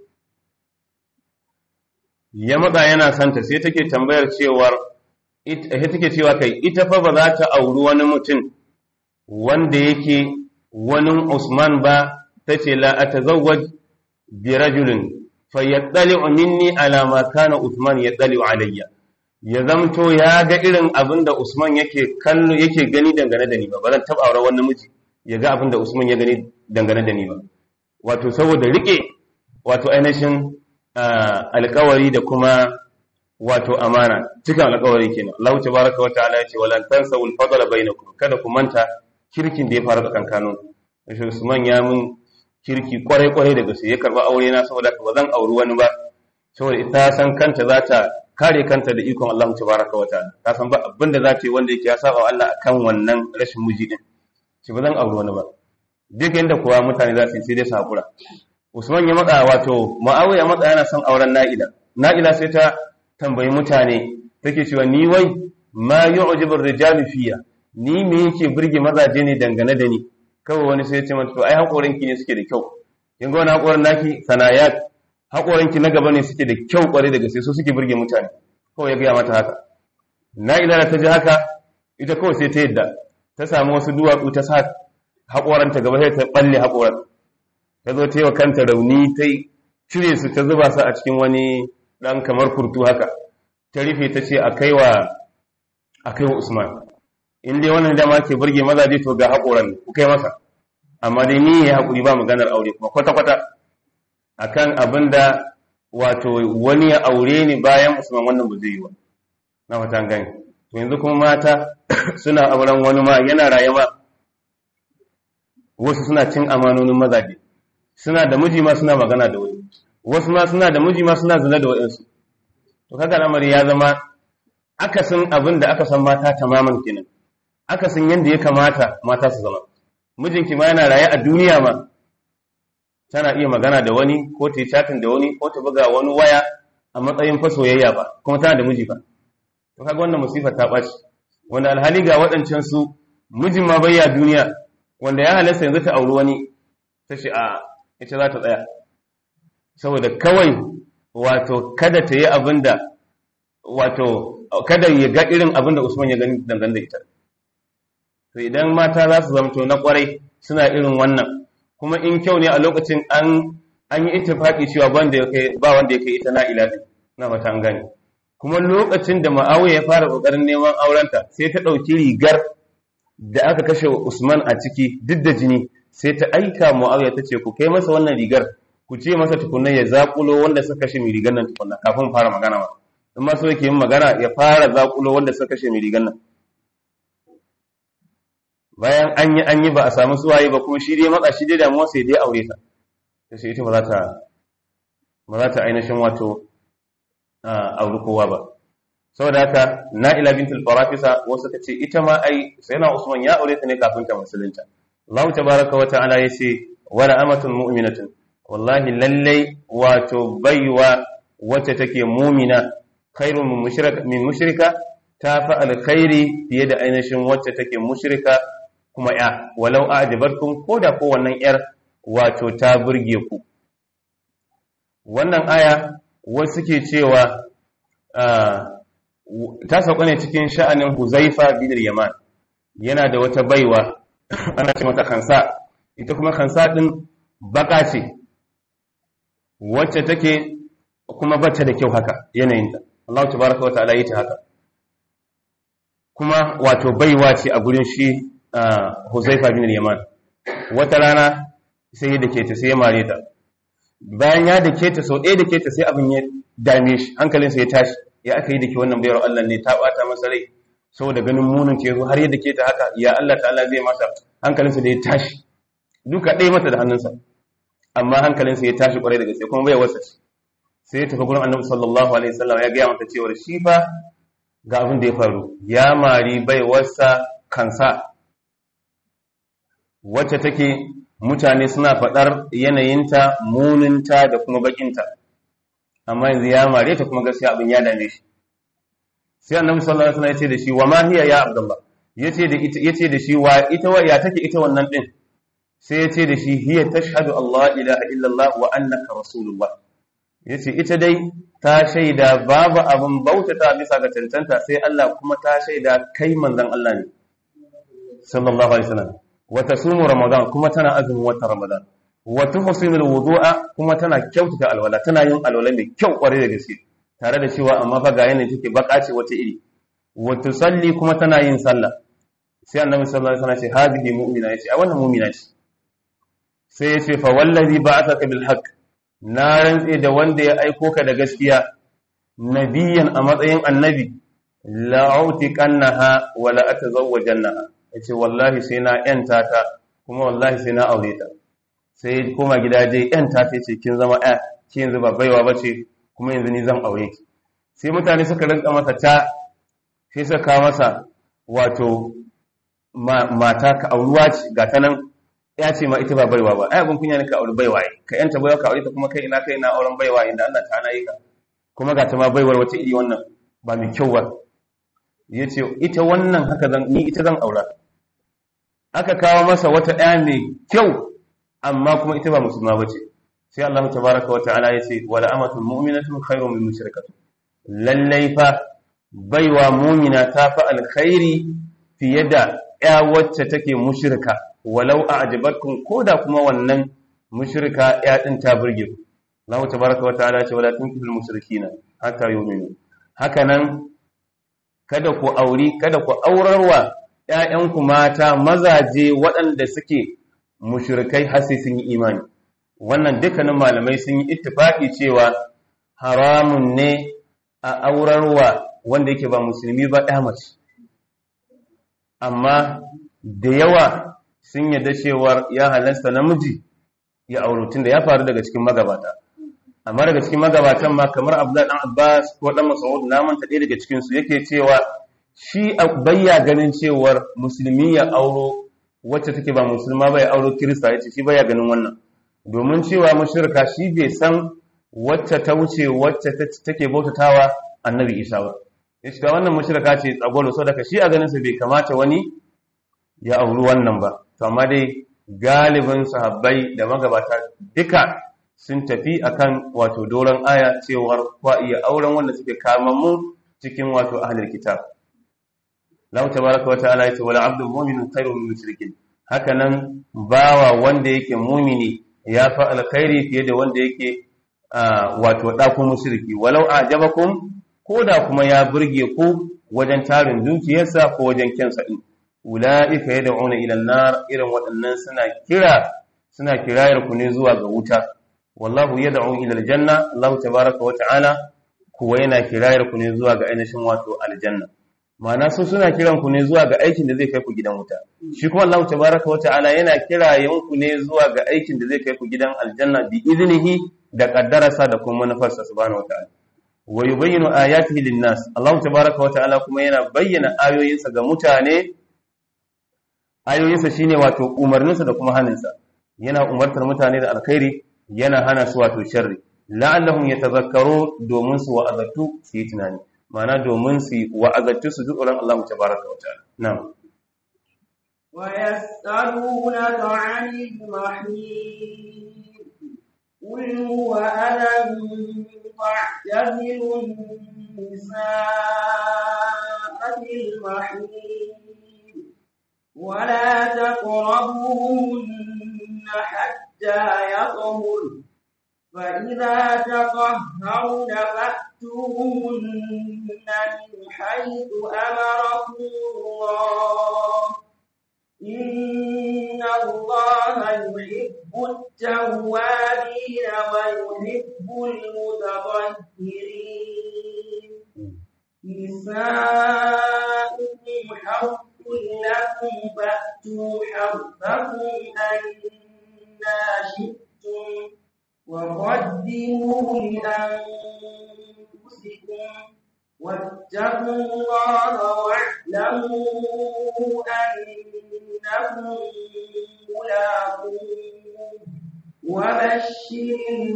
Ya matsa yana santa, sai take tambayar cewar ita take cewa kai ita fa ba za ta auri wani mutum wanda yake wani Usman ba. Tace la atazawwaj bi rajulin fayattali'u minni ala ma kana Uthman yattali'u alayya. Ya zamto ya ga irin abin da Usman yake kallo yake gani dangane da ni ba, ba zan taba aure wani miji ya ga abin da Usman ya gani dangane da ni ba. Wato saboda rike wato ainihin alƙawari da kuma wato amana, cikin alƙawari kenan. Allah tabaraka wa ta'ala yace walan tansawul fadla bainakum, kada ku manta kirkin da ya faru tsakankanin. Shi Usman ya mun kirki kwarai kwarai da gaske, ya karba aure na saboda ba zan auri wani ba, saboda ita san kanta za ta kare kanta da ikon Allah tabaraka wa ta'ala. Ta san ba abin da za ta yi wanda yake ya saba wa Allah akan wannan rashin miji din. Shi ba zan auri wani ba. Duk inda kuwa mutane za su yi sai dai su hakura. Usman ya matsa wato Muawiya matsa yana son auren Na'ila. Na'ila sai ta tambayi mutane take cewa ni wai ma yu'jibu ar-rijalu fiya, ni me yake burge mazaje ne dangane da ni? Kawai wani sai ya ce mata to ai hakorinki ne suke da kyau, kin ga wani hakorin naki sanayat, hakorinki na gaba ne suke da kyau kware da gaske, so suke burge mutane. Kawai ya ga mata haka. Na'ila da ta ji haka ita kawai sai ta yadda ta samu wasu duwatsu ta sa hakoranta gaba sai ta balle hakoran, ta zo ta yi wa kanta rauni, ta cire su ta zuba su a cikin wani dan kamar kurtu haka, ta rufe ta ce a kaiwa a kaiwa Usman. In dai wannan dama ke burge mazaje to ga haƙoran ku kai masa, amma dai ni ya haƙuri ba maganar aure kuma kwata-kwata akan abin da wato wani ya aure ni bayan Usman, wannan ba zai yi ba. Na fatan gani. To yanzu kuma mata suna auren wani ma yana raye ma, wasu suna cin amanonin mazaje, suna da miji ma suna magana da wani, wasu ma suna da miji ma suna zina da waɗansu. To kaga al'amari ya zama akasin abin da aka san mata tamaman kenan, akasin yadda ya kamata mata su zama. Mijinki ma yana raye a duniya ma, tana iya magana da wani ko ta yi chatin da wani ko ta buga wani waya a matsayin fa soyayya ba, kuma tana da miji ba. To kaga wannan musifa ta ɓaci, wanda alhali ga waɗancan su mijin ma bayya duniya, wanda ya halasta yanzu ta auri wani, ta ce a ita za ta tsaya saboda kawai wato kada ta yi abinda wato kada ya ga irin abinda Usman ya gani dangane da ita. To idan mata za su zamto na kwarai suna irin wannan, kuma in kyau ne a lokacin an an yi ittifaqi cewa banda yake ba wanda yake ita na ilahi na mata an gane. Kuma lokacin da Muawiya ya fara kokarin neman aurenta sai ta dauki rigar da aka kashe Usman a ciki duk da jini, sai ta aika Muawiya ta ce ku kai masa wannan rigar, ku ce masa tukunna ya zakulo wanda suka kashe mai rigar nan tukunna kafin fara magana ma. In ma so yake yin magana ya fara zakulo wanda suka kashe mai rigar nan. Bayan an yi an yi ba a samu suwaye ba, kuma shi dai matsa shi dai damuwa sai dai aure ta. Sai ita ba za ta ba za ta ainihin wato auri kowa ba. Saboda haka Na'ila bintul Farafisa wasu ta ce ita ma ai sayyidina Usman ya aure ta ne kafin ta musulunta. Allah tabaaraka wa ta'ala yace wala amatun mu'minatun, wallahi lallai wato baiwa wacce take mu'mina khairun min mushrika min mushrika ta fa alkhairi fiye da ainihin wacce take mushrika kuma ya walau a'jabatkum koda ko wannan yar wato ta burge ku. Wannan aya wasu ke cewa ta sauka ne cikin sha'anin Huzaifa bin Yaman. Yana da wata baiwa ana ce mata Khansa, ita kuma Khansa din baka ce wacce take kuma bata da kyau haka yanayinta. Allah tabaraka wa ta'ala yi ta haka, kuma wato baiwa ce a gurin shi Huzaifa bin Yaman. Wata rana sai ya dake ta sai ya mare ta. Bayan ya dake ta sau ɗaya dake ta sai abin ya dame shi, hankalinsa ya tashi. Ya aka yi dake wannan bayar Allah ne, ta bata masa rai saboda ganin munin ke zo har ya dake ta haka, ya Allah ta'ala zai masa. Hankalinsa da ya tashi, duka ɗaya mata da hannunsa, amma hankalinsa ya tashi kwarai da gaske, kuma bai wasa sai ya tafi gurin Annabi sallallahu alaihi wasallam ya gaya mata cewa shi fa ga abin da ya faru, ya mari bai wasa Kansa wacce take mutane suna faɗar yanayinta, muninta da kuma bakinta, amma yanzu ya mare ta kuma gaskiya abin ya dame shi. Sai Annabi sallallahu alaihi wasallam ya ce da shi wa ma hiya ya Abdullah, yace da ita yace da shi wa ita wa ya take ita wannan din. Sai yace da shi hiya tashhadu Allah ilaha illallah wa annaka rasulullah. Yace ita dai ta shaida babu abin bautata bisa ga tantanta sai Allah, kuma ta shaida kai manzon Allah ne sallallahu alaihi wasallam. Wa tasumu ramadan, kuma tana azumin wata ramadan. Wa tuhsinul wudu'a, kuma tana kyautata alwala, tana yin alwala mai kyau kware da gaske, tare da cewa amma fa ga yana take baka ce wata iri. Wa tusalli, kuma tana yin sallah. Sai Annabi sallallahu alaihi wasallam ya ce hadhihi mu'mina, yace ai wannan mu'mina ce. Sai ya ce fa wallazi ba'athaka bil haqq, na rantse da wanda ya aiko ka da gaskiya, nabiyan a matsayin annabi, la'utiqannaha wa la atazawwajannaha. Yace wallahi sai na yanta ta, kuma wallahi sai na aure ta. Sai koma gida je yanta ta ce kin zama ɗaya, ki yanzu ba baiwa bace, kuma yanzu ni zan aure ki. Sai mutane suka rinka masa ta, sai suka masa wato mata ka auruwa ce ga ta nan, ya ce ma ita ba baiwa ba. Ai abin kunya ne ka auri baiwa, ka yanta baiwa ka aure ta, kuma kai ina kai ina auren baiwa inda Allah ta ana yi ka, kuma ga ta ma baiwar wata iri wannan ba mai kyau ba. Yace ita wannan haka zan ni ita zan aura. Aka kawo masa wata ɗaya mai kyau, amma kuma ita ba musulma bace. Sai Allah tabaraka wa ta'ala yace wala amatun mu'minatun khairun min mushrikatin, lallai fa baiwa mu'mina ta fa alkhairi fiye da ya wacce take mushrika, walau a'jabatkum, koda kuma wannan mushrika ya din ta burge ku. Allah tabaraka wa ta'ala yace wala tunkihul mushrikina hatta yu'minu. Hakanan kada ku auri kada ku aurarwa ƴaƴanku mata mazaje waɗanda suke mushrikai har sai sun yi imani. Wannan dukkanin malamai sun yi ittifaki cewa haramun ne a aurarwa wanda yake ba musulmi ba ɗaya mace. Amma da yawa sun yarda cewa ya halasta namiji ya auri, tunda ya faru daga cikin magabata. Amma daga cikin magabatan ma kamar Abdullah dan Abbas ko dan Mas'ud, na manta ɗaya daga cikin su yake cewa shi bayya ganin cewar musulmi ya auro wacce take ba musulma ba ya auro kirista, yace shi baya ganin wannan, domin cewa mushrika shi bai san wacce ta wuce wacce take bautatawa Annabi Isa ba. Yace da wannan mushrika ce tsagwalo, saboda shi a ganin sa bai kamata wani ya auri wannan ba. To amma dai galibin sahabbai da magabata duka sun tafi akan wato doron aya cewar kwa iya auren wanda suke kamammu cikin wato ahlul kitab. Allah tabaraka wa ta'ala yace wala abdul mu'minun khairun min mushrikin, haka nan bawa wanda yake mu'mini ya fa alkhairi fiye da wanda yake wato dakun mushriki, walau ajabakum, koda kuma ya burge ku wajen tarin dukiyarsa ko wajen kyansa din. Ulaika yad'una ila an-nar, irin waɗannan suna kira suna kirayar ku ne zuwa ga wuta. Wallahu yad'u ila al-janna, Allah tabaraka wa ta'ala kuwa yana kirayar ku ne zuwa ga ainihin wato aljanna. Ma'ana su suna kiran ku ne zuwa ga aikin da zai kai ku gidan wuta, shi kuma Allah tabaraka wa ta'ala yana kirayen ku ne zuwa ga aikin da zai kai ku gidan aljanna bi iznihi da kaddararsa da kuma manufarsa subhanahu wa ta'ala. Wa yubayyinu ayatihi lin-nas, Allah tabaraka wa ta'ala kuma yana bayyana ayoyinsa ga mutane. Ayoyinsa shine wato umarninsa da kuma haninsa, yana umartar mutane da alkhairi, yana hana su wato sharri, la'allahum yatazakkaru, domin su wa'azatu su yi tunani, ma'ana domin su wa'azatu su ji tsoron Allah tabaraka wa ta'ala. Na'am. Wa yas'alunaka 'anil mahid, qul huwa adhan fa'tazilun nisaa'a fil mahid wa la taqrabuhunna hatta yatahurna, فإذا تطهرن فأتوهن من حيث أمركم الله، إن الله يحب التوابين ويحب المتطهرين. نساؤكم حرث لكم فأتوا حرثكم أنى شئتم وقدموا لأنفسكم واتقوا الله واعلموا أنكم ملاقوه وبشر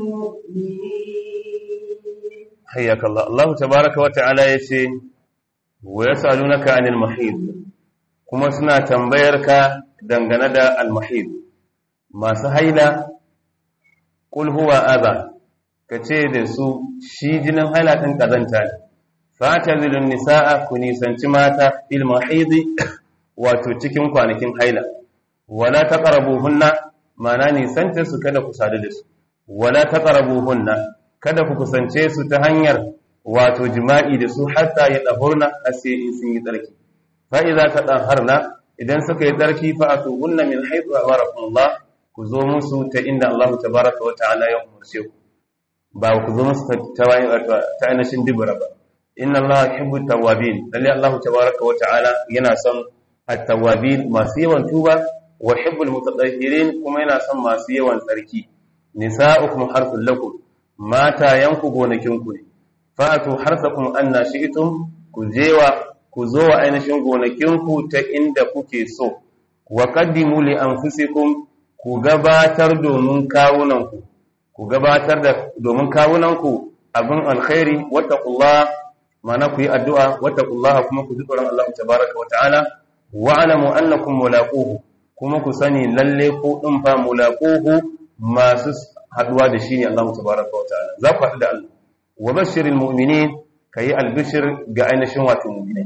المؤمنين. حياك الله. الله تبارك وتعالى يسي ويسألونك عن المحيض، كما سنة تنبيرك دنغند المحيض ما سهيلا. Kul huwa adha, kace da su shi jinin haila din kazanta ne. Fatazilun nisaa, ku nisanci mata fil mahidi, wato cikin kwanakin haila. Wala taqrabuhunna, mana nisanta su kada ku sadu da su. Wala taqrabuhunna, kada ku kusance su ta hanyar wato jima'i da su hatta ya dahurna, sai in sun yi tsarki. Fa idza tadahharna, idan suka yi tsarki fa atuhunna min haythu amarakumullah, ku zo musu ta inda Allah tabaraka wa ta'ala ya umarce ku, ba ku zo musu ta ta ainihin dubura ba. Inna Allah yuhibbu at-tawwabin, lalle Allah tabaraka wa ta'ala yana son at-tawwabin, masu yawan tuba, wa yuhibbu al-mutatahhirin, kuma yana son masu yawan tsarki. Nisa'ukum harthul lakum, mata yanku gonakin ku ne. Fa'atu harthakum anna shi'tum, ku jewa ku zo wa ainihin gonakin ku ta inda kuke so. Wa qaddimu li anfusikum, ku gabatar domin kawunanku, ku gabatar da domin kawunanku abin alkhairi, wattaqullah, mana ku yi addu'a, wattaqullah, kuma ku ji tsoron Allah tabaraka wa ta'ala, wa alamu annakum mulaquhu, kuma ku sani lalle ku din fa mulaquhu, masu haduwa da shi ne Allah tabaraka wa ta'ala, za ku haɗu da Allah. Wa bashiril mu'minin, kayi albishir ga ainihin wato mu'minai.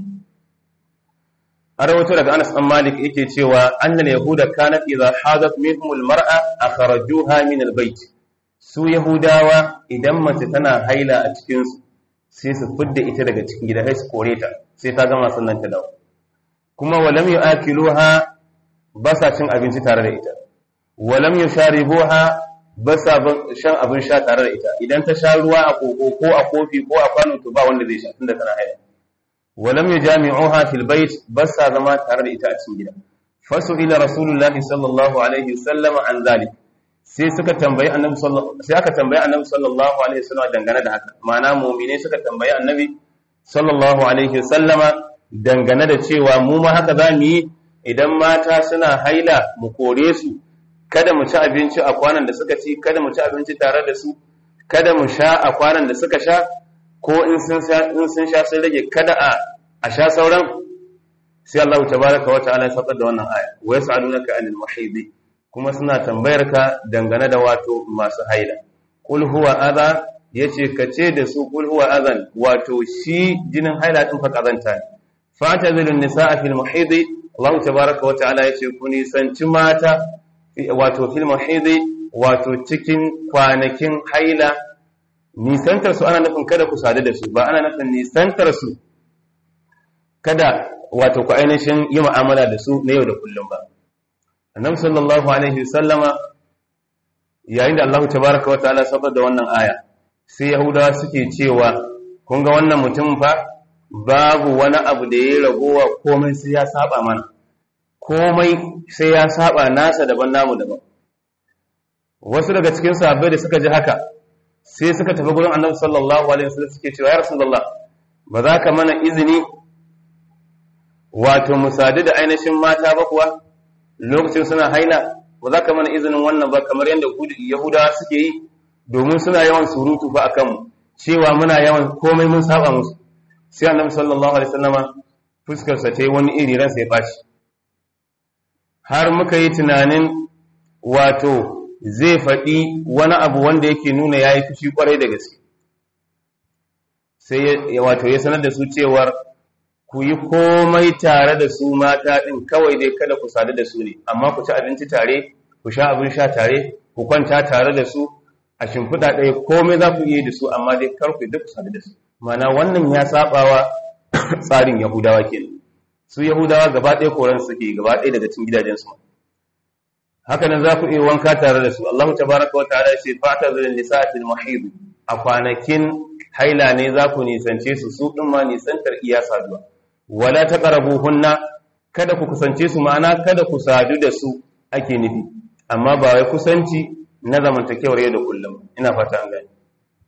An rawaito daga Anas ɗan Malik yake cewa annal yahuda kanat idza hadat minhum almar'a akhrajuha min albayt, su yahudawa idan mace tana haila a cikin su sai su fidda ita daga cikin gida, sai su kore ta sai ta gama sannan ta dawo. Kuma walam yu'akiluha, ba sa cin abinci tare da ita, walam yusharibuha, ba sa shan abin sha tare da ita, idan ta sha ruwa a koko ko a kofi ko a kwano to ba wanda zai sha tunda tana haila. ولم يجامعوها في البيت، بس هذا ما ترى ita a cikin gida. فسئل رسول الله صلى الله عليه وسلم عن ذلك، sai suka tambayi annabi sallallahu sai aka tambayi annabi sallallahu alaihi wasallam dangane da haka, ma'ana mu'mine suka tambayi annabi sallallahu alaihi wasallama dangane da cewa mu ma haka zamu yi idan mata suna haila mu kore su, kada mu ci abinci a kwanan da suka ci, kada mu ci abinci tare da su, kada mu sha a kwanan da suka sha, ko in sun sha sun rage kada a a sha sauran. Sai Allah tabaraka wa ta'ala ya saukar da wannan aya, wa yas'alunaka anil mahidi, kuma suna tambayar ka dangane da wato masu haila. qul huwa adha yace kace da su qul huwa adhan wato shi jinin haila din fa kazanta ne fatazilun nisaa fil muhid Allah tabaaraka wa ta'ala yace ku nisanci mata wato fil muhid wato cikin kwanakin haila nisantar su ana nufin kada ku sadu da su ba ana nufin nisantar su kada wato ku ainihin yi mu'amala da su na yau da kullum ba annabi sallallahu alaihi wasallama yayin da Allah tabaaraka wa ta'ala sabar da wannan aya sai yahudawa suke cewa kun ga wannan mutum fa babu wani abu da yayi ragowa komai sai ya saba mana komai sai ya saba nasa daban namu daban wasu daga cikin sahabbai da suka ji haka sai suka tafi gurin annabi sallallahu alaihi wasallam suke cewa ya rasulullah ba za ka mana izini wato musadu da ainihin mata ba kuwa lokacin suna haila ba za ka mana izinin wannan ba kamar yadda yahudawa suke yi domin suna yawan surutu ba akan mu cewa muna yawan komai mun saba musu sai annabi sallallahu alaihi wasallama fuskar sa tayi wani iri ran sai bashi har muka yi tunanin wato zai faɗi wani abu wanda yake nuna yayi fushi kwarai da gaske sai wato ya sanar da su cewar ku yi komai tare da su mata ɗin kawai dai kada ku sadu da su ne amma ku ci abinci tare ku sha abin sha tare ku kwanta tare da su a shimfiɗa ɗaya komai za ku yi da su amma dai kar ku duk ku sadu da su mana wannan ya sabawa tsarin yahudawa kenan su yahudawa gaba ɗaya koran suke gaba ɗaya daga cikin gidajensu haka nan za ku iya wanka tare da su Allahu tabaraka wa ta'ala ya ce fata zalil nisa'atil mahid a kwanakin haila ne za ku nisance su su ɗin ma nisantar iya saduwa wala taqrabuhunna kada ku kusance su ma'ana kada ku sadu da su ake nufi amma ba wai kusanci na zamantakewar yau da kullum ina fata an gani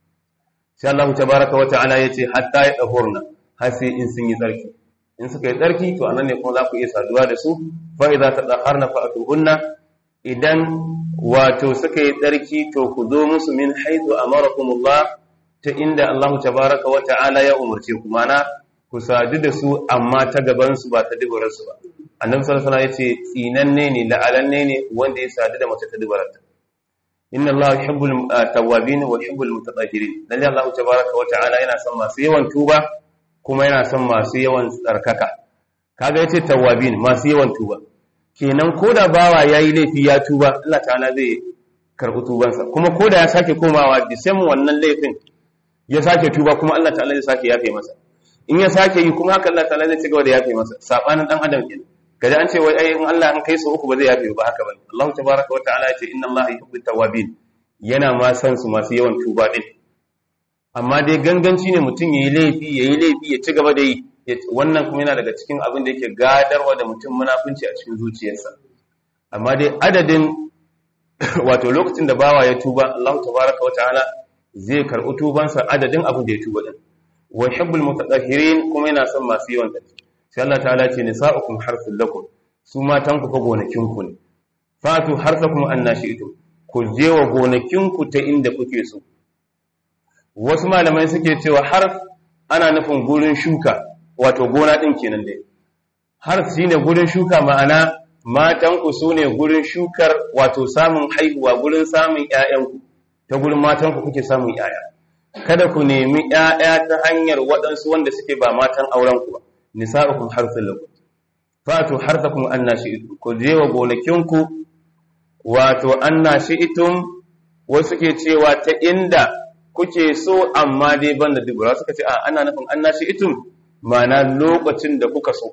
sai Allah tabaaraka wa ta'ala yace hatta ya dahurna har sai in sun yi tsarki in suka yi tsarki to anan ne kuma za ku iya saduwa da su fa idza tadahharna fa'tuhunna idan wato suka yi tsarki to ku zo musu min haythu amarakumullah ta inda Allah tabaaraka wa ta'ala ya umurce ku mana ku sadu da su amma ta gabansu ba ta dubararsu ba annabi sallallahu alaihi wasallam yace tsinanne ne la'alanne ne wanda ya sadu da mace ta dubararta inna allaha yuhibbul tawwabin wa yuhibbul mutatahhirin lalle Allah tabaaraka wa ta'ala yana son masu yawan tuba kuma yana son masu yawan tsarkaka kaga yace tawwabin masu yawan tuba kenan koda bawa yayi laifi ya tuba Allah ta'ala zai karbi tubansa kuma koda ya sake komawa da same wannan laifin ya sake tuba kuma Allah ta'ala zai sake yafe masa in ya sake yi kuma haka Allah ta'ala zai ci gaba da yafe masa sabanin dan adam kenan kaje an ce wai ai in Allah an kai su uku ba zai yafe ba haka bane Allah tabaaraka wa ta'ala ya ce inna Allah yuhibbut tawwabin yana ma san su masu yawan tuba din amma dai ganganci ne mutum yayi laifi yayi laifi ya ci gaba da yi wannan kuma yana daga cikin abin da yake gadarwa da mutum munafunci a cikin zuciyarsa amma dai adadin wato lokacin da bawa ya tuba Allah tabaaraka wa ta'ala zai karɓi tubansa adadin abin da ya tuba din wa yuhibbul mutatahhirin kuma yana son masu yawan tsarki sai Allah ta'ala ce nisa'ukum harthul lakum su matan ku fa gonakin ku ne fatu harthakum annashi'tum ku je wa gonakin ku ta inda kuke so wasu malamai suke cewa harf ana nufin gurin shuka wato gona din kenan dai harf shine gurin shuka ma'ana matan ku sune gurin shukar wato samun haihuwa gurin samun ƴaƴan ku ta gurin matan ku kuke samun ƴaƴa kada ku nemi ƴaƴa ta hanyar waɗansu wanda suke ba matan auren ku ba nisa'ukum harthul lakum fatu harthakum annashi'tum ku je wa gonakinku wato annashi'tum wasu ke cewa ta inda kuke so amma dai banda dubura suka ce a ana nufin annashi'tum ma'ana lokacin da kuka so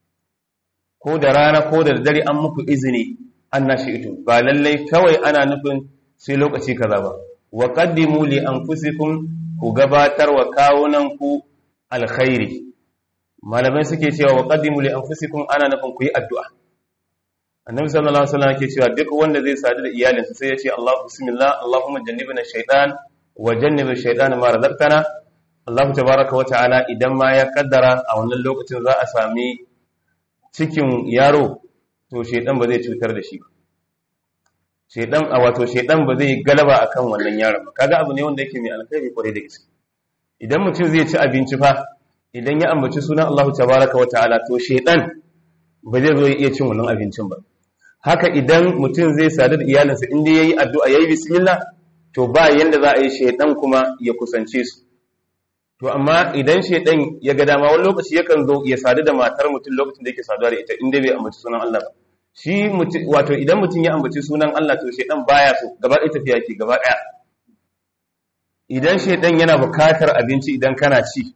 ko da rana ko da dare an muku izini annashi'tum ba lallai kawai ana nufin sai lokaci kaza ba wa qaddimu li anfusikum ku gabatar wa kawunanku alkhairi malamai suke cewa wa qaddimu li anfusikum ana nufin ku yi addu'a annabi sallallahu alaihi wasallam yake cewa duk wanda zai sadu da iyalinsa sai ya ce Allahu bismillah Allahumma jannibna shaytan wa jannibi shaytan ma razaqtana Allah tabaaraka wa ta'ala idan ma ya kaddara a wannan lokacin za a sami cikin yaro to shaytan ba zai cutar da shi ba shaytan a wato shaytan ba zai galaba akan wannan yaron ba kaga abu ne wanda yake mai alkhairi kwarai da gaske idan mutum zai ci abinci fa idan ya ambaci sunan Allah tabaaraka wa ta'ala to shaytan ba zai zo ya iya cin wannan abincin ba haka idan mutum zai sadu da iyalinsa inda yayi addu'a yayi bismillah to ba yanda za a yi shaidan kuma ya kusance su. To amma idan shaidan ya ga dama wani lokaci yakan zo ya sadu da matar mutum lokacin da yake saduwa da ita inda bai ambaci sunan Allah ba. Shi mutum wato idan mutum ya ambaci sunan Allah to shaidan baya so gaba ɗaya tafiya ke gaba ɗaya. Idan shaidan yana bukatar abinci idan kana ci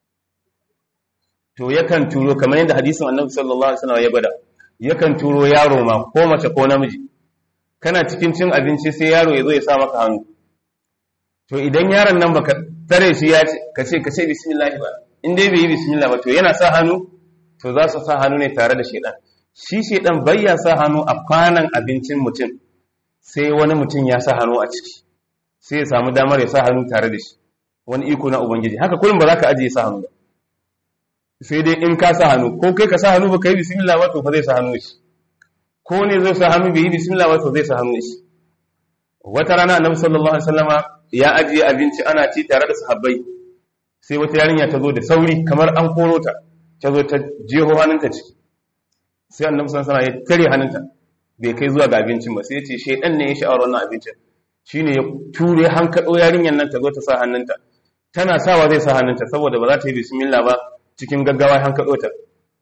to yakan turo kamar yadda hadisin Annabi sallallahu alaihi wasallam ya bada yakan turo yaro ma ko mace ko namiji kana cikin cin abinci sai yaro ya zo ya sa maka hannu to idan yaron nan baka tare shi ya ce kace kace bismillah ba in dai bai yi bismillah ba to yana sa hannu to za su sa hannu ne tare da shedan shi shedan bai ya sa hannu a kwanan abincin mutum sai wani mutum ya sa hannu a ciki sai ya samu damar ya sa hannu tare da shi wani iko na ubangiji haka kullum ba za ka ajiye sa hannu ba sai dai in ka sa hannu ko kai ka sa hannu ba ka yi bismillah ba to fa zai sa hannu shi ko ne zai sa hannu bai yi bismillah ba to zai sa hannu shi wata rana Annabi sallallahu alaihi wasallama ya ajiye abinci ana ci tare da sahabbai sai wata yarinya ta zo da sauri kamar an koro ta ta zo ta jeho hannunta ciki sai Annabi sallallahu alaihi wasallam ya tare hannunta bai kai zuwa ga abincin ba sai ya ce shedan ne ya sha'awar wannan abincin shine ya ture hankado yarinyar nan ta zo ta sa hannunta tana sawa zai sa hannunta saboda ba za ta yi bismillah ba cikin gaggawa hankado ta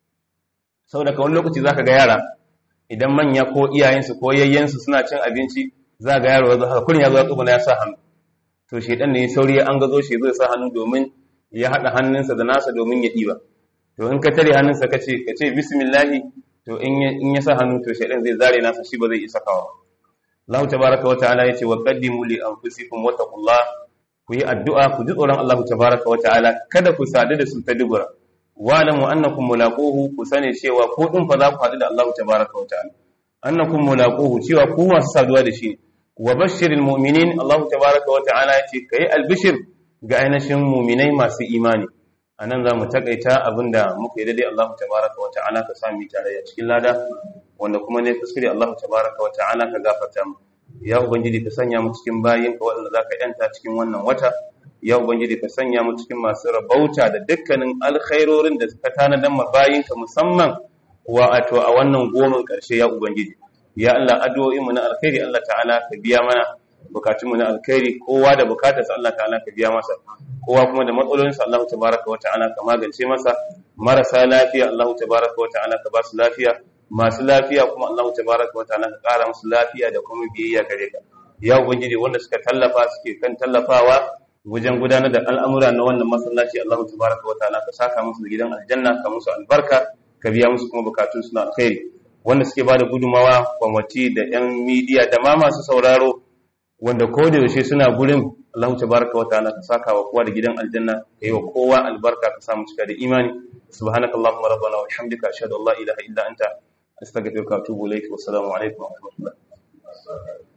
saboda ka wani lokaci zaka ga yara idan manya ko iyayensu ko yayyensu suna cin abinci za ga yaro yazo haka kullun yazo ya tsuguna ya sa hannu to shedan ne sauri an gazo shi zai sa hannu domin ya hada hannunsa da nasa domin ya diba to in ka tare hannunsa kace kace bismillah to in ya in ya sa hannu to shedan zai zare nasa shi ba zai isa kawa Allah tabaaraka wa ta'ala yace wa qaddimu li anfusikum wattaqullah ku yi addu'a ku ji tsoron Allah tabaaraka wa ta'ala kada ku sadu da su ta dubura wa'lamu annakum mulaquhu ku sane cewa ko din fa za ku hadu da Allah tabaaraka wa ta'ala annakum mulaquhu cewa ku masu saduwa da shi wa bashiril mu'minin Allah tabaaraka wa ta'ala yace kai albishir ga ainihin mu'minai masu imani anan zamu takaita abinda muka yi daidai Allah tabaaraka wa ta'ala ka sami tare a cikin lada wanda kuma ne kuskure Allah tabaaraka wa ta'ala ka gafarta mu ya ubangiji ka sanya mu cikin bayinka wanda zaka yanta cikin wannan wata ya ubangiji ka sanya mu cikin masu rabauta da dukkanin alkhairorin da suka tanadan ma bayinka musamman wa ato a wannan goman karshe ya ubangiji ya Allah addu'o'in mu na alkhairi Allah ta'ala ka biya mana bukatun mu na alkhairi kowa da bukatarsa Allah ta'ala ka biya masa kowa kuma da matsalolin sa Allah tabaaraka wa ta'ala ka magance masa marasa lafiya Allah tabaaraka wa ta'ala ka ba su lafiya masu lafiya kuma Allah tabaaraka wa ta'ala ka kara musu lafiya da kuma biyayya gare ka ya ubangiji wanda suka tallafa suke kan tallafawa wajen gudanar da al'amura na wannan masallaci Allah tabaaraka wa ta'ala ka saka musu gidan aljanna ka musu albarka ka biya musu kuma bukatun su na alkhairi wanda suke bada gudumawa kwamati da yan media da ma masu sauraro wanda ko da yaushe suna gurin Allah tabaaraka wa ta'ala ka saka wa kowa da gidan aljanna ka yi wa kowa albarka ka samu cika da imani subhanakallahumma rabbana wa bihamdika ashhadu an la ilaha illa anta astaghfiruka wa atubu ilaik wa assalamu alaikum wa rahmatullah